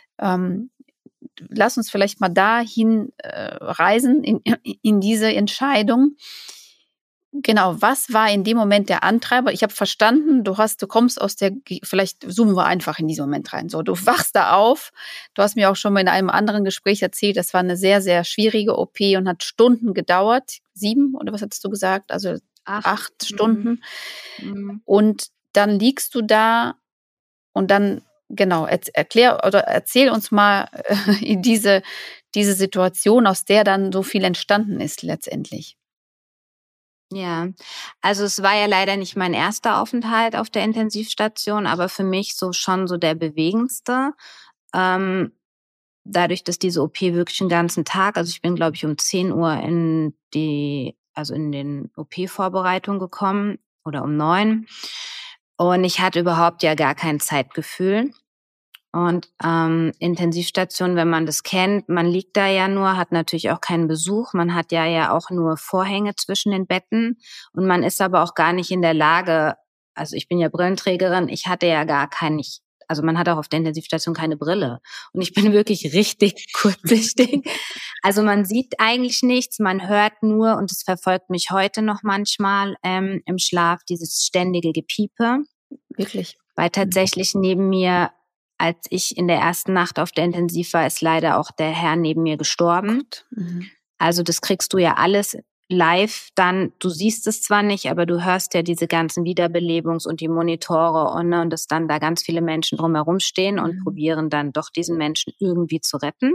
Lass uns vielleicht mal dahin reisen, in diese Entscheidung. Genau, was war in dem Moment der Antreiber? Ich habe verstanden, du kommst aus vielleicht zoomen wir einfach in diesen Moment rein. So, du wachst da auf. Du hast mir auch schon mal in einem anderen Gespräch erzählt, das war eine sehr, sehr schwierige OP und hat Stunden gedauert. 7 oder was hattest du gesagt? Also 8 Stunden. Und dann liegst du da und dann, genau, erzähl uns mal diese Situation, aus der dann so viel entstanden ist letztendlich. Ja, also es war ja leider nicht mein erster Aufenthalt auf der Intensivstation, aber für mich schon so der bewegendste. Dadurch, dass diese OP wirklich den ganzen Tag, also ich bin, glaube ich, um 10 Uhr in den OP-Vorbereitung gekommen oder um 9. Und ich hatte überhaupt ja gar kein Zeitgefühl. Und Intensivstation, wenn man das kennt, man liegt da ja nur, hat natürlich auch keinen Besuch. Man hat ja auch nur Vorhänge zwischen den Betten. Und man ist aber auch gar nicht in der Lage, also ich bin ja Brillenträgerin, ich hatte ja also man hat auch auf der Intensivstation keine Brille. Und ich bin wirklich richtig kurzsichtig. Also man sieht eigentlich nichts, man hört nur, und es verfolgt mich heute noch manchmal im Schlaf, dieses ständige Gepiepe. Wirklich? Weil tatsächlich neben mir, als ich in der ersten Nacht auf der Intensiv war, ist leider auch der Herr neben mir gestorben. Also das kriegst du ja alles live dann, du siehst es zwar nicht, aber du hörst ja diese ganzen Wiederbelebungs- und die Monitore und dass dann da ganz viele Menschen drumherum stehen und probieren dann doch diesen Menschen irgendwie zu retten.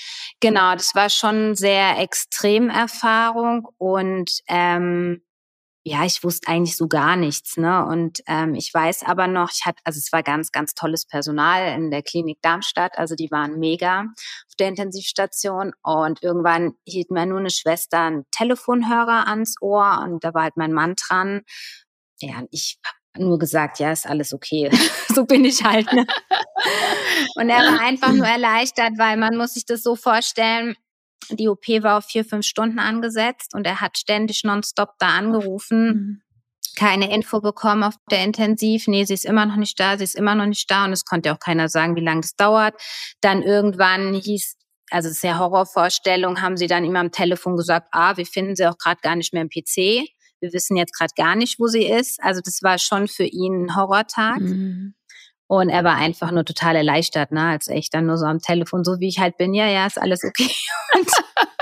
Genau, das war schon sehr extrem Erfahrung und ja, ich wusste eigentlich so gar nichts, ne? Und ich weiß aber noch, es war ganz, ganz tolles Personal in der Klinik Darmstadt, also die waren mega auf der Intensivstation. Und irgendwann hielt mir nur eine Schwester einen Telefonhörer ans Ohr und da war halt mein Mann dran. Ja, und ich habe nur gesagt, ja, ist alles okay. So bin ich halt, ne? Und er war einfach nur erleichtert, weil man muss sich das so vorstellen, die OP war auf 4-5 Stunden angesetzt und er hat ständig nonstop da angerufen, keine Info bekommen auf der Intensiv. Nee, sie ist immer noch nicht da, sie ist immer noch nicht da. Und es konnte auch keiner sagen, wie lange das dauert. Dann irgendwann also es ist ja Horrorvorstellung, haben sie dann ihm am Telefon gesagt, wir finden sie auch gerade gar nicht mehr im PC. Wir wissen jetzt gerade gar nicht, wo sie ist. Also das war schon für ihn ein Horrortag. Mhm. Und er war einfach nur total erleichtert, ne, als ich dann nur so am Telefon, so wie ich halt bin, ja, ist alles okay. Und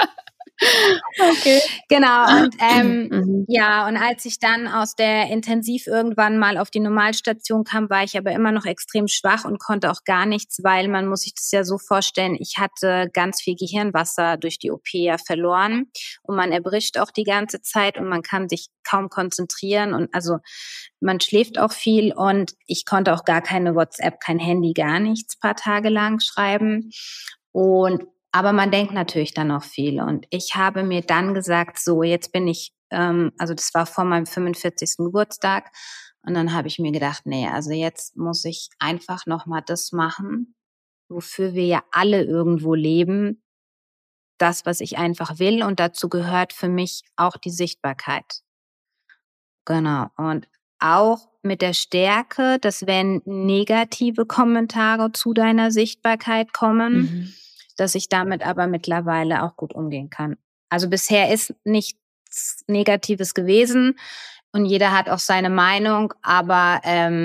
Okay. genau, und Mhm. ja, und als ich dann aus der Intensiv irgendwann mal auf die Normalstation kam, war ich aber immer noch extrem schwach und konnte auch gar nichts, weil man muss sich das ja so vorstellen, ich hatte ganz viel Gehirnwasser durch die OP ja verloren und man erbricht auch die ganze Zeit und man kann sich kaum konzentrieren und also man schläft auch viel und ich konnte auch gar keine WhatsApp, kein Handy, gar nichts paar Tage lang schreiben. Aber man denkt natürlich dann auch viel. Und ich habe mir dann gesagt, so, jetzt bin ich, also das war vor meinem 45. Geburtstag. Und dann habe ich mir gedacht, nee, also jetzt muss ich einfach nochmal das machen, wofür wir ja alle irgendwo leben. Das, was ich einfach will. Und dazu gehört für mich auch die Sichtbarkeit. Genau. Und auch mit der Stärke, dass wenn negative Kommentare zu deiner Sichtbarkeit kommen, dass ich damit aber mittlerweile auch gut umgehen kann. Also bisher ist nichts Negatives gewesen und jeder hat auch seine Meinung, aber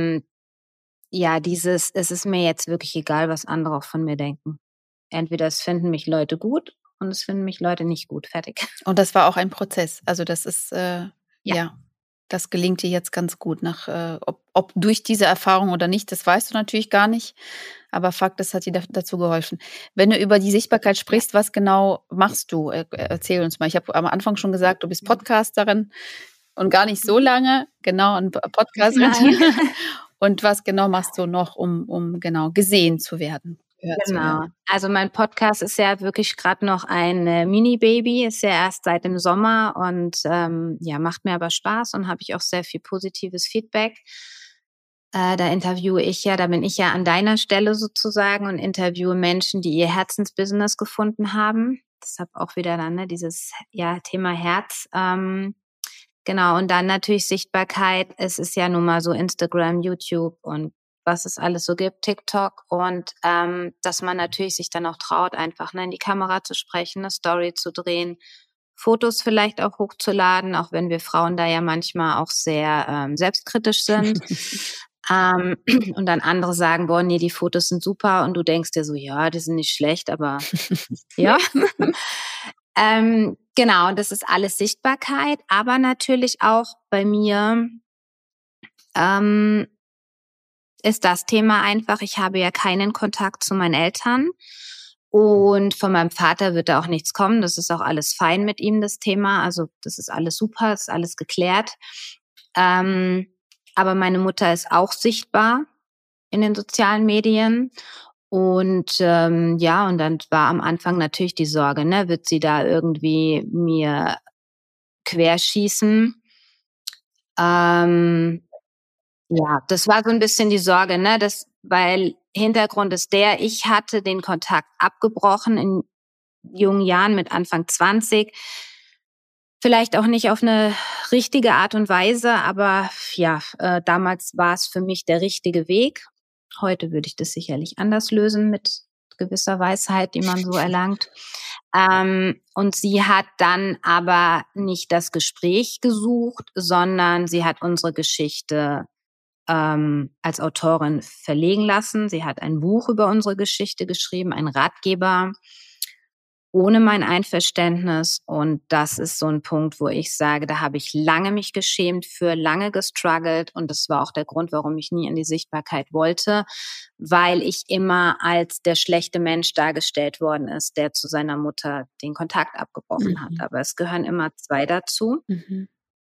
ja, es ist mir jetzt wirklich egal, was andere auch von mir denken. Entweder es finden mich Leute gut und es finden mich Leute nicht gut. Fertig. Und das war auch ein Prozess. Also das ist, Ja. ja, das gelingt dir jetzt ganz gut. Ob durch diese Erfahrung oder nicht, das weißt du natürlich gar nicht. Aber Fakt ist, hat dir dazu geholfen. Wenn du über die Sichtbarkeit sprichst, was genau machst du? Erzähl uns mal. Ich habe am Anfang schon gesagt, du bist Podcasterin und gar nicht so lange. Genau, und Podcasterin. Nein. Und was genau machst du noch, um genau gesehen zu werden, gehört zu Genau. werden? Also mein Podcast ist ja wirklich gerade noch ein Mini-Baby, ist ja erst seit dem Sommer und ja, macht mir aber Spaß und habe ich auch sehr viel positives Feedback. Da bin ich ja an deiner Stelle sozusagen und interviewe Menschen, die ihr Herzensbusiness gefunden haben. Deshalb auch wieder dann dieses Thema Herz. Genau, und dann natürlich Sichtbarkeit. Es ist ja nun mal so Instagram, YouTube und was es alles so gibt, TikTok. Und dass man natürlich sich dann auch traut, einfach in die Kamera zu sprechen, eine Story zu drehen, Fotos vielleicht auch hochzuladen, auch wenn wir Frauen da ja manchmal auch sehr selbstkritisch sind. Und dann andere sagen, boah, nee, die Fotos sind super. Und du denkst dir so, ja, die sind nicht schlecht, aber ja. Genau, das ist alles Sichtbarkeit, aber natürlich auch bei mir ist das Thema einfach, ich habe ja keinen Kontakt zu meinen Eltern und von meinem Vater wird da auch nichts kommen. Das ist auch alles fein mit ihm, das Thema. Also das ist alles super, das ist alles geklärt. Aber meine Mutter ist auch sichtbar in den sozialen Medien. Und und dann war am Anfang natürlich die Sorge, ne, wird sie da irgendwie mir querschießen? Das war so ein bisschen die Sorge, ne, weil Hintergrund ist ich hatte den Kontakt abgebrochen in jungen Jahren mit Anfang 20. Vielleicht auch nicht auf eine richtige Art und Weise, aber ja, damals war es für mich der richtige Weg. Heute würde ich das sicherlich anders lösen mit gewisser Weisheit, die man so erlangt. Und sie hat dann aber nicht das Gespräch gesucht, sondern sie hat unsere Geschichte als Autorin verlegen lassen. Sie hat ein Buch über unsere Geschichte geschrieben, einen Ratgeber ohne mein Einverständnis. Und das ist so ein Punkt, wo ich sage, da habe ich lange mich geschämt für, lange gestruggelt. Und das war auch der Grund, warum ich nie in die Sichtbarkeit wollte, weil ich immer als der schlechte Mensch dargestellt worden ist, der zu seiner Mutter den Kontakt abgebrochen hat. Mhm. Aber es gehören immer zwei dazu. Mhm.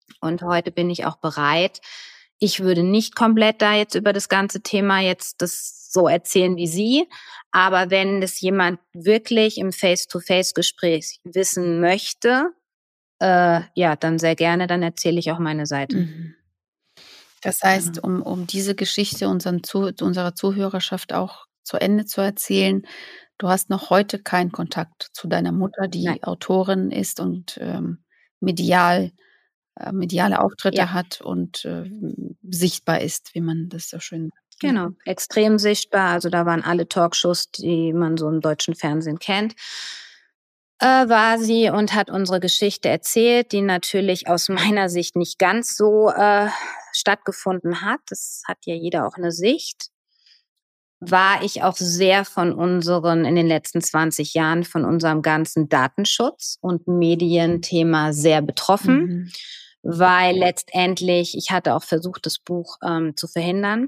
Und heute bin ich auch bereit. Ich würde nicht komplett da jetzt über das ganze Thema jetzt das so erzählen wie Sie. Aber wenn das jemand wirklich im Face-to-Face-Gespräch wissen möchte, ja, dann sehr gerne, dann erzähle ich auch meine Seite. Mhm. Das heißt, Genau. um diese Geschichte unserer Zuhörerschaft auch zu Ende zu erzählen, du hast noch heute keinen Kontakt zu deiner Mutter, Nein, die Autorin ist und mediale ja, Auftritte hat und sichtbar ist, wie man das so schön sagt. genau. Mhm. Extrem sichtbar. Also da waren alle Talkshows, die man so im deutschen Fernsehen kennt. War sie und hat unsere Geschichte erzählt, die natürlich aus meiner Sicht nicht ganz so stattgefunden hat. Das hat ja jeder auch eine Sicht. War ich auch sehr in den letzten 20 Jahren von unserem ganzen Datenschutz und Medienthema sehr betroffen, Mhm. weil letztendlich, ich hatte auch versucht, das Buch zu verhindern.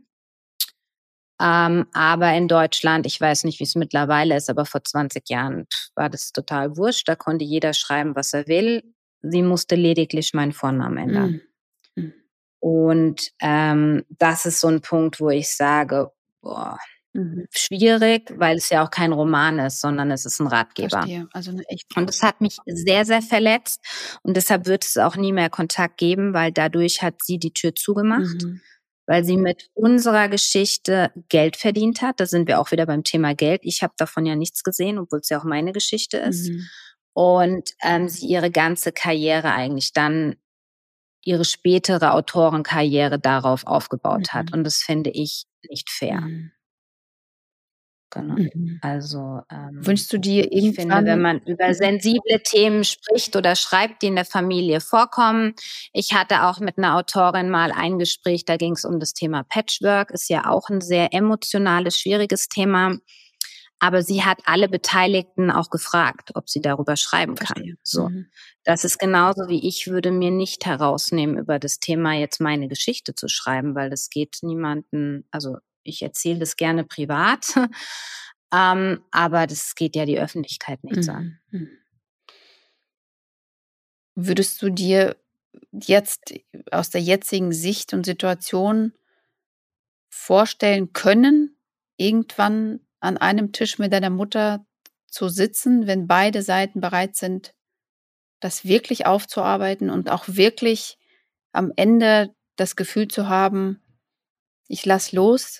Aber in Deutschland, ich weiß nicht, wie es mittlerweile ist, aber vor 20 Jahren war das total wurscht. Da konnte jeder schreiben, was er will. Sie musste lediglich meinen Vornamen ändern. Mhm. Mhm. Und das ist so ein Punkt, wo ich sage, boah, Mhm. schwierig, weil es ja auch kein Roman ist, sondern es ist ein Ratgeber. Verstehe. Also eine echt. Und das hat mich sehr, sehr verletzt. Und deshalb wird es auch nie mehr Kontakt geben, weil dadurch hat sie die Tür zugemacht, Mhm. weil sie mit unserer Geschichte Geld verdient hat. Da sind wir auch wieder beim Thema Geld. Ich habe davon ja nichts gesehen, obwohl es ja auch meine Geschichte ist. Mhm. Und sie ihre ganze Karriere eigentlich dann, ihre spätere Autorenkarriere darauf aufgebaut hat. Mhm. Und das finde ich nicht fair. Mhm. Genau. Mhm. Also, Wünschst du dir ich finde, wenn irgendwann. man über Mhm. sensible Themen spricht oder schreibt, die in der Familie vorkommen. Ich hatte auch mit einer Autorin mal ein Gespräch, da ging es um das Thema Patchwork, ist ja auch ein sehr emotionales, schwieriges Thema. Aber sie hat alle Beteiligten auch gefragt, ob sie darüber schreiben kann. Verstehe. So. Mhm. Das ist genauso wie ich würde mir nicht herausnehmen, über das Thema jetzt meine Geschichte zu schreiben, weil das geht niemanden, also ich erzähle das gerne privat, aber das geht ja die Öffentlichkeit nichts an. Mhm. Mhm. Würdest du dir jetzt aus der jetzigen Sicht und Situation vorstellen können, irgendwann an einem Tisch mit deiner Mutter zu sitzen, wenn beide Seiten bereit sind, das wirklich aufzuarbeiten und auch wirklich am Ende das Gefühl zu haben, ich lass los?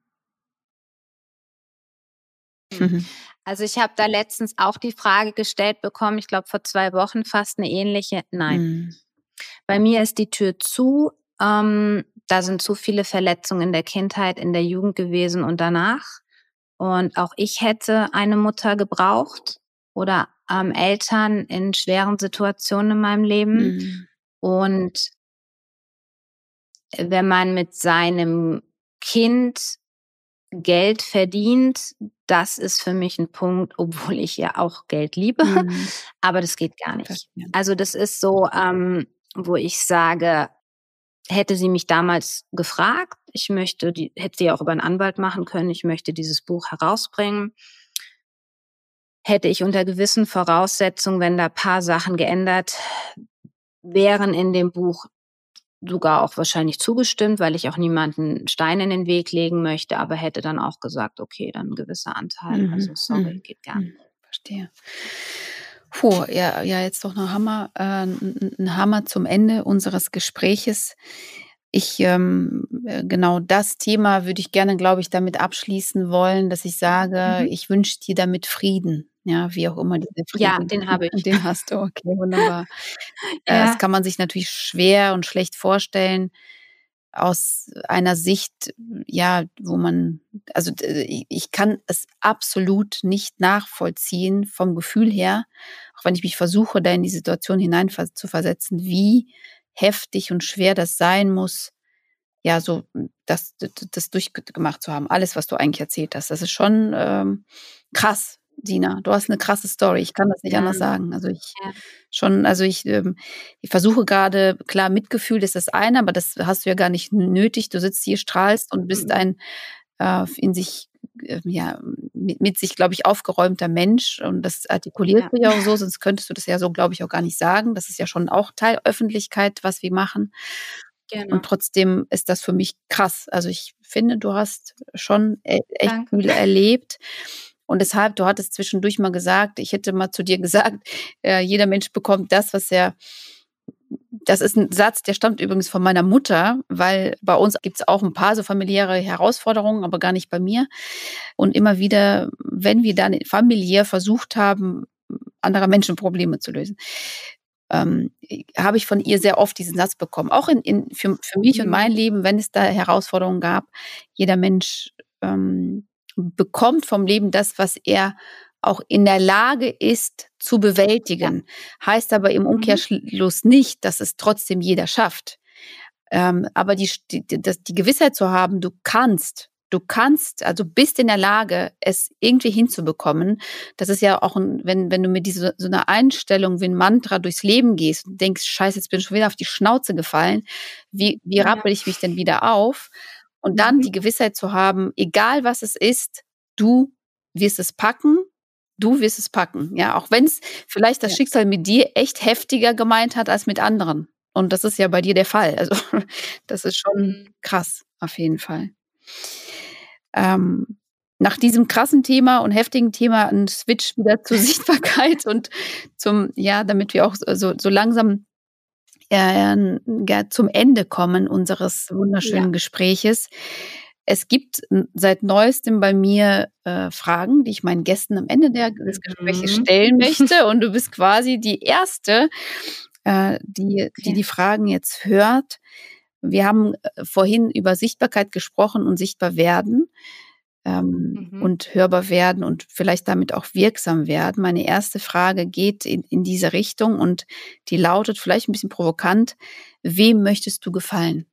Hm. Mhm. Also ich habe da letztens auch die Frage gestellt bekommen, ich glaube vor 2 Wochen fast eine ähnliche. Nein, Mhm. bei mir ist die Tür zu. Da sind zu viele Verletzungen in der Kindheit, in der Jugend gewesen und danach. Und auch ich hätte eine Mutter gebraucht oder Eltern in schweren Situationen in meinem Leben. Mhm. Und wenn man mit seinem Kind Geld verdient, das ist für mich ein Punkt, obwohl ich ja auch Geld liebe, Mhm. aber das geht gar nicht. Verstehe. Also, das ist so, wo ich sage, hätte sie mich damals gefragt, hätte sie ja auch über einen Anwalt machen können, ich möchte dieses Buch herausbringen. Hätte ich unter gewissen Voraussetzungen, wenn da paar Sachen geändert wären in dem Buch, sogar auch wahrscheinlich zugestimmt, weil ich auch niemanden Stein in den Weg legen möchte, aber hätte dann auch gesagt: „Okay, dann 'n gewisser Anteil. Also, Mhm. sorry, Mhm. geht gar nicht." Mhm. Verstehe. Puh, ja, ja, jetzt doch 'ne Hammer 'n Hammer zum Ende unseres Gespräches. Genau das Thema würde ich gerne, glaube ich, damit abschließen wollen, dass ich sage, Mhm. ich wünsche dir damit Frieden, ja, wie auch immer dieser Ja, Frieden den habe ich. den hast du, okay, wunderbar. Das Ja. kann man sich natürlich schwer und schlecht vorstellen aus einer Sicht, ja, wo man also, ich kann es absolut nicht nachvollziehen vom Gefühl her, auch wenn ich mich versuche, da in die Situation zu versetzen, wie heftig und schwer das sein muss, ja, so das durchgemacht zu haben. Alles, was du eigentlich erzählt hast. Das ist schon, krass, Sina. Du hast 'ne krasse Story. Ich kann das nicht Ja, anders sagen. Also, ja. ich versuche grade klar, Mitgefühl ist das eine, aber das hast du ja gar nicht nötig. Du sitzt hier, strahlst und bist Mhm. ein, in sich mit sich, glaube ich, aufgeräumter Mensch. Und das artikuliert sich auch so, sonst könntest du das ja so, glaube ich, auch gar nicht sagen. Das ist ja schon auch Teil Öffentlichkeit, was wir machen. Genau. Und trotzdem ist das für mich krass. Also ich finde, du hast schon echt viel erlebt. Und deshalb, du hattest zwischendurch mal gesagt, ich hätte mal zu dir gesagt, jeder Mensch bekommt das, was das ist ein Satz, der stammt übrigens von meiner Mutter, weil bei uns gibt es auch ein paar so familiäre Herausforderungen, aber gar nicht bei mir. Und immer wieder, wenn wir dann familiär versucht haben, anderer Menschen Probleme zu lösen, habe ich von ihr sehr oft diesen Satz bekommen. Auch für mich und mein Leben, wenn es da Herausforderungen gab, jeder Mensch bekommt vom Leben das, was er auch in der Lage ist zu bewältigen. Heißt aber im Umkehrschluss nicht, dass es trotzdem jeder schafft. Aber die Gewissheit zu haben, du kannst, also bist in der Lage, es irgendwie hinzubekommen. Das ist ja auch, wenn du mit so einer Einstellung wie ein Mantra durchs Leben gehst und denkst, scheiße, jetzt bin ich schon wieder auf die Schnauze gefallen. Wie rappel ich mich denn wieder auf? Und dann die Gewissheit zu haben, egal was es ist, du wirst es packen. Du wirst es packen, ja, auch wenn es vielleicht das Schicksal mit dir echt heftiger gemeint hat als mit anderen. Und das ist ja bei dir der Fall. Also das ist schon krass, auf jeden Fall. Nach diesem krassen Thema und heftigen Thema ein Switch wieder zur Sichtbarkeit und damit wir auch so langsam zum Ende kommen unseres wunderschönen Gespräches. Es gibt seit Neuestem bei mir Fragen, die ich meinen Gästen am Ende des Gesprächs stellen möchte. Und du bist quasi die Erste, die Fragen jetzt hört. Wir haben vorhin über Sichtbarkeit gesprochen und sichtbar werden und hörbar werden und vielleicht damit auch wirksam werden. Meine erste Frage geht in diese Richtung und die lautet vielleicht ein bisschen provokant: Wem möchtest du gefallen?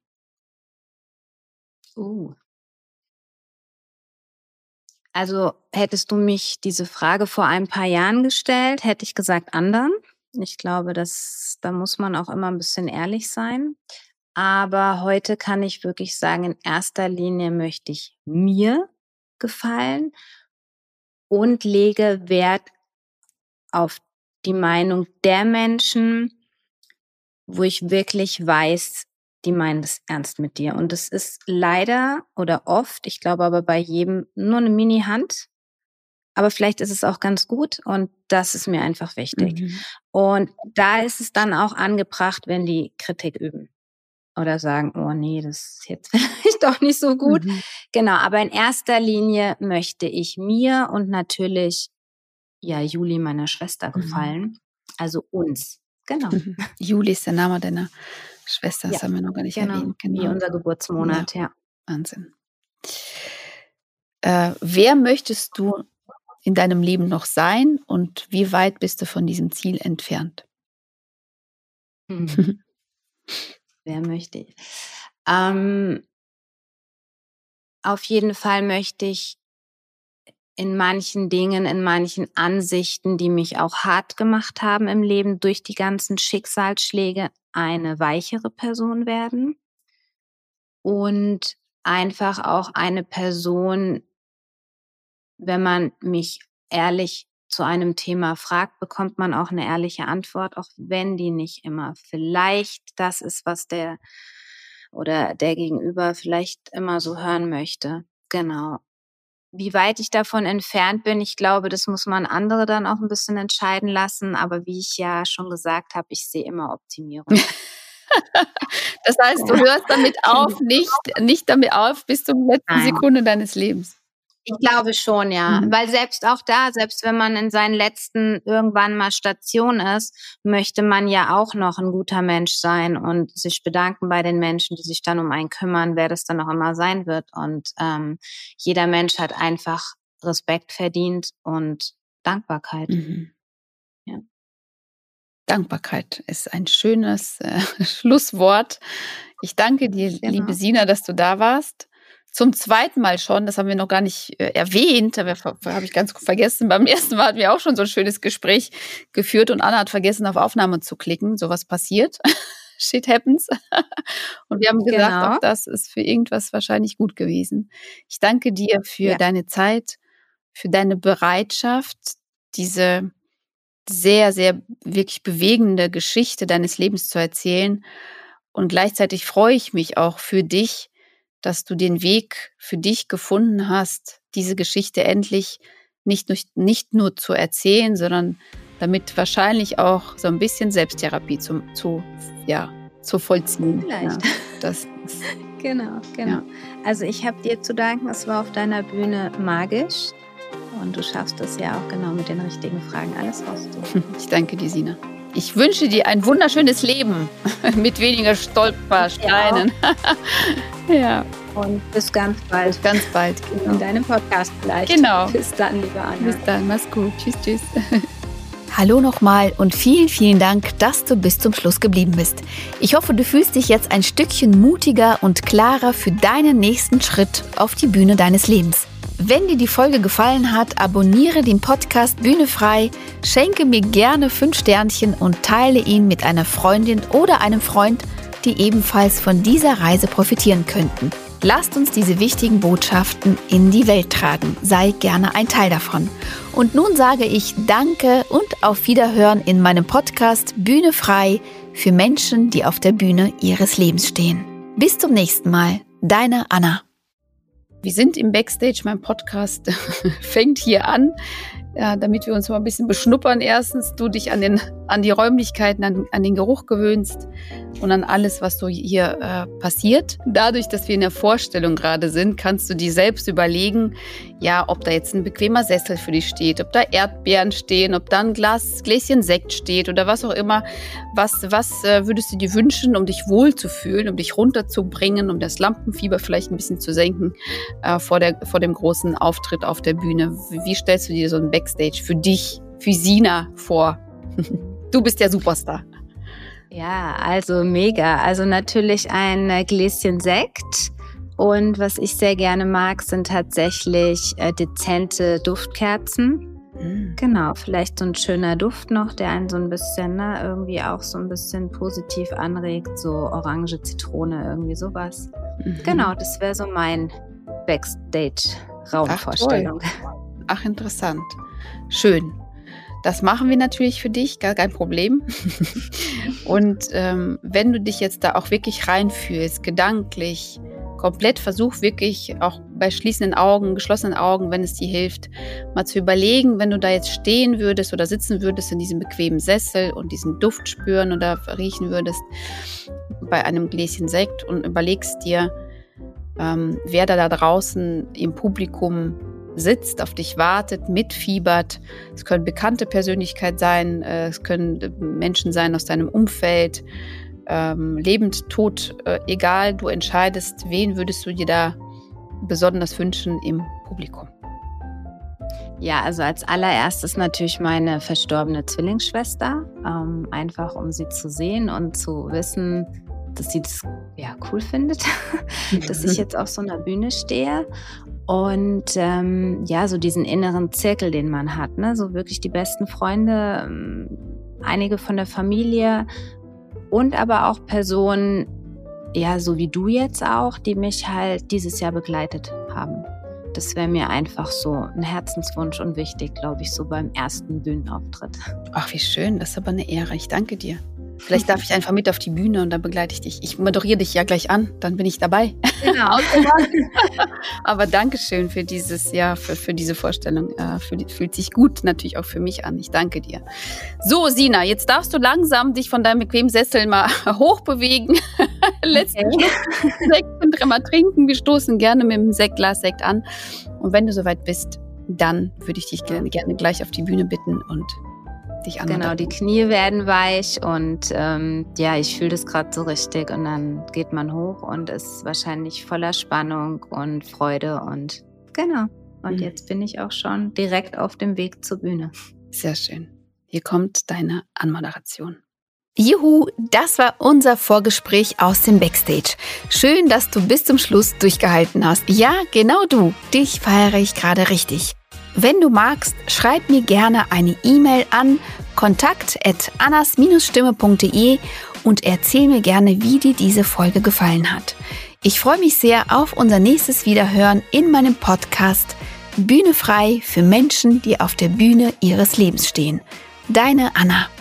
Also hättest du mich diese Frage vor ein paar Jahren gestellt, hätte ich gesagt anderen. Ich glaube, da muss man auch immer ein bisschen ehrlich sein. Aber heute kann ich wirklich sagen, in erster Linie möchte ich mir gefallen und lege Wert auf die Meinung der Menschen, wo ich wirklich weiß, die meinen das ernst mit dir. Und es ist leider oder oft, ich glaube aber bei jedem, nur eine Mini-Hand. Aber vielleicht ist es auch ganz gut und das ist mir einfach wichtig. Und da ist es dann auch angebracht, wenn die Kritik üben oder sagen, oh nee, das ist jetzt vielleicht doch nicht so gut. Genau, aber in erster Linie möchte ich mir und natürlich Juli, meiner Schwester, gefallen. Also uns. Genau. Juli ist der Name deiner Schwester, das haben wir noch gar nicht erwähnt. Genau, wie unser Geburtsmonat, Wahnsinn. Wer möchtest du in deinem Leben noch sein und wie weit bist du von diesem Ziel entfernt? Wer möchte ich? Auf jeden Fall möchte ich in manchen Dingen, in manchen Ansichten, die mich auch hart gemacht haben im Leben durch die ganzen Schicksalsschläge, eine weichere Person werden und einfach auch eine Person, wenn man mich ehrlich zu einem Thema fragt, bekommt man auch eine ehrliche Antwort, auch wenn die nicht immer vielleicht das ist, was der Gegenüber vielleicht immer so hören möchte. Genau. Wie weit ich davon entfernt bin, ich glaube, das muss man andere dann auch ein bisschen entscheiden lassen. Aber wie ich ja schon gesagt habe, ich sehe immer Optimierung. Das heißt, du hörst damit auf, nicht damit auf bis zur letzten Sekunde deines Lebens. Ich glaube schon, ja. Weil selbst wenn man in seinen letzten irgendwann mal Station ist, möchte man ja auch noch ein guter Mensch sein und sich bedanken bei den Menschen, die sich dann um einen kümmern, wer das dann auch immer sein wird. Und jeder Mensch hat einfach Respekt verdient und Dankbarkeit. Ja. Dankbarkeit ist ein schönes Schlusswort. Ich danke dir, liebe Sina, dass du da warst. Zum zweiten Mal schon, das haben wir noch gar nicht erwähnt, habe ich ganz vergessen. Beim ersten Mal hatten wir auch schon so ein schönes Gespräch geführt und Anna hat vergessen, auf Aufnahme zu klicken. Sowas passiert. shit happens. Und wir haben gesagt, auch das ist für irgendwas wahrscheinlich gut gewesen. Ich danke dir für deine Zeit, für deine Bereitschaft, diese sehr, sehr wirklich bewegende Geschichte deines Lebens zu erzählen. Und gleichzeitig freue ich mich auch für dich, dass du den Weg für dich gefunden hast, diese Geschichte endlich nicht nur zu erzählen, sondern damit wahrscheinlich auch so ein bisschen Selbsttherapie zu vollziehen. Vielleicht. Genau. Ja. Also ich habe dir zu danken, es war auf deiner Bühne magisch und du schaffst es ja auch genau mit den richtigen Fragen alles rauszuholen. Ich danke dir, Sina. Ich wünsche dir ein wunderschönes Leben mit weniger Stolpersteinen. Ja. Und bis ganz bald. Genau. In deinem Podcast vielleicht. Genau. Bis dann, liebe Anna. Bis dann, mach's gut. Tschüss. Hallo nochmal und vielen, vielen Dank, dass du bis zum Schluss geblieben bist. Ich hoffe, du fühlst dich jetzt ein Stückchen mutiger und klarer für deinen nächsten Schritt auf die Bühne deines Lebens. Wenn dir die Folge gefallen hat, abonniere den Podcast Bühne frei, schenke mir gerne 5 Sternchen und teile ihn mit einer Freundin oder einem Freund, die ebenfalls von dieser Reise profitieren könnten. Lasst uns diese wichtigen Botschaften in die Welt tragen. Sei gerne ein Teil davon. Und nun sage ich Danke und auf Wiederhören in meinem Podcast Bühne frei für Menschen, die auf der Bühne ihres Lebens stehen. Bis zum nächsten Mal. Deine Anna. Wir sind im Backstage, mein Podcast fängt hier an, damit wir uns mal ein bisschen beschnuppern. Erstens, du dich an die Räumlichkeiten, an den Geruch gewöhnst und an alles, was so hier passiert. Dadurch, dass wir in der Vorstellung gerade sind, kannst du dir selbst überlegen, ja, ob da jetzt ein bequemer Sessel für dich steht, ob da Erdbeeren stehen, ob da ein Gläschen Sekt steht oder was auch immer. Was würdest du dir wünschen, um dich wohlzufühlen, um dich runterzubringen, um das Lampenfieber vielleicht ein bisschen zu senken vor dem großen Auftritt auf der Bühne? Wie stellst du dir so ein Backstage für dich, für Sina vor? Du bist der Superstar. Ja, also mega. Also natürlich ein Gläschen Sekt. Und was ich sehr gerne mag, sind tatsächlich dezente Duftkerzen. Genau, vielleicht so ein schöner Duft noch, der einen so ein bisschen irgendwie auch so ein bisschen positiv anregt. So Orange, Zitrone, irgendwie sowas. Genau, das wäre so mein Backstage-Raumvorstellung. Ach, interessant. Schön. Das machen wir natürlich für dich, gar kein Problem. Und wenn du dich jetzt da auch wirklich reinfühlst, gedanklich, komplett versuch wirklich auch bei geschlossenen Augen, wenn es dir hilft, mal zu überlegen, wenn du da jetzt stehen würdest oder sitzen würdest in diesem bequemen Sessel und diesen Duft spüren oder riechen würdest bei einem Gläschen Sekt und überlegst dir, wer da draußen im Publikum sitzt, auf dich wartet, mitfiebert. Es können bekannte Persönlichkeiten sein, es können Menschen sein aus deinem Umfeld, lebend, tot, egal, du entscheidest, wen würdest du dir da besonders wünschen im Publikum? Ja, also als allererstes natürlich meine verstorbene Zwillingsschwester, einfach um sie zu sehen und zu wissen, dass sie das cool findet, dass ich jetzt auf so einer Bühne stehe. Und so diesen inneren Zirkel, den man hat, ne? So wirklich die besten Freunde, einige von der Familie und aber auch Personen, ja, so wie du jetzt auch, die mich halt dieses Jahr begleitet haben. Das wäre mir einfach so ein Herzenswunsch und wichtig, glaube ich, so beim ersten Bühnenauftritt. Ach, wie schön, das ist aber eine Ehre. Ich danke dir. Vielleicht darf ich einfach mit auf die Bühne und dann begleite ich dich. Ich moderiere dich ja gleich an, dann bin ich dabei. Genau. Aber Dankeschön für dieses, für diese Vorstellung. Fühlt sich gut natürlich auch für mich an. Ich danke dir. So, Sina, jetzt darfst du langsam dich von deinem bequemen Sessel mal hochbewegen. Letzten Sekt mal trinken. Wir stoßen gerne mit dem Glas Sekt an. Und wenn du soweit bist, dann würde ich dich gerne gleich auf die Bühne bitten und dich anmoderieren. Genau, die Knie werden weich und ich fühle das gerade so richtig und dann geht man hoch und ist wahrscheinlich voller Spannung und Freude und genau. Und jetzt bin ich auch schon direkt auf dem Weg zur Bühne. Sehr schön. Hier kommt deine Anmoderation. Juhu, das war unser Vorgespräch aus dem Backstage. Schön, dass du bis zum Schluss durchgehalten hast. Ja, genau du. Dich feiere ich gerade richtig. Wenn du magst, schreib mir gerne eine E-Mail an kontakt@annas-stimme.de und erzähl mir gerne, wie dir diese Folge gefallen hat. Ich freue mich sehr auf unser nächstes Wiederhören in meinem Podcast Bühne frei für Menschen, die auf der Bühne ihres Lebens stehen. Deine Anna.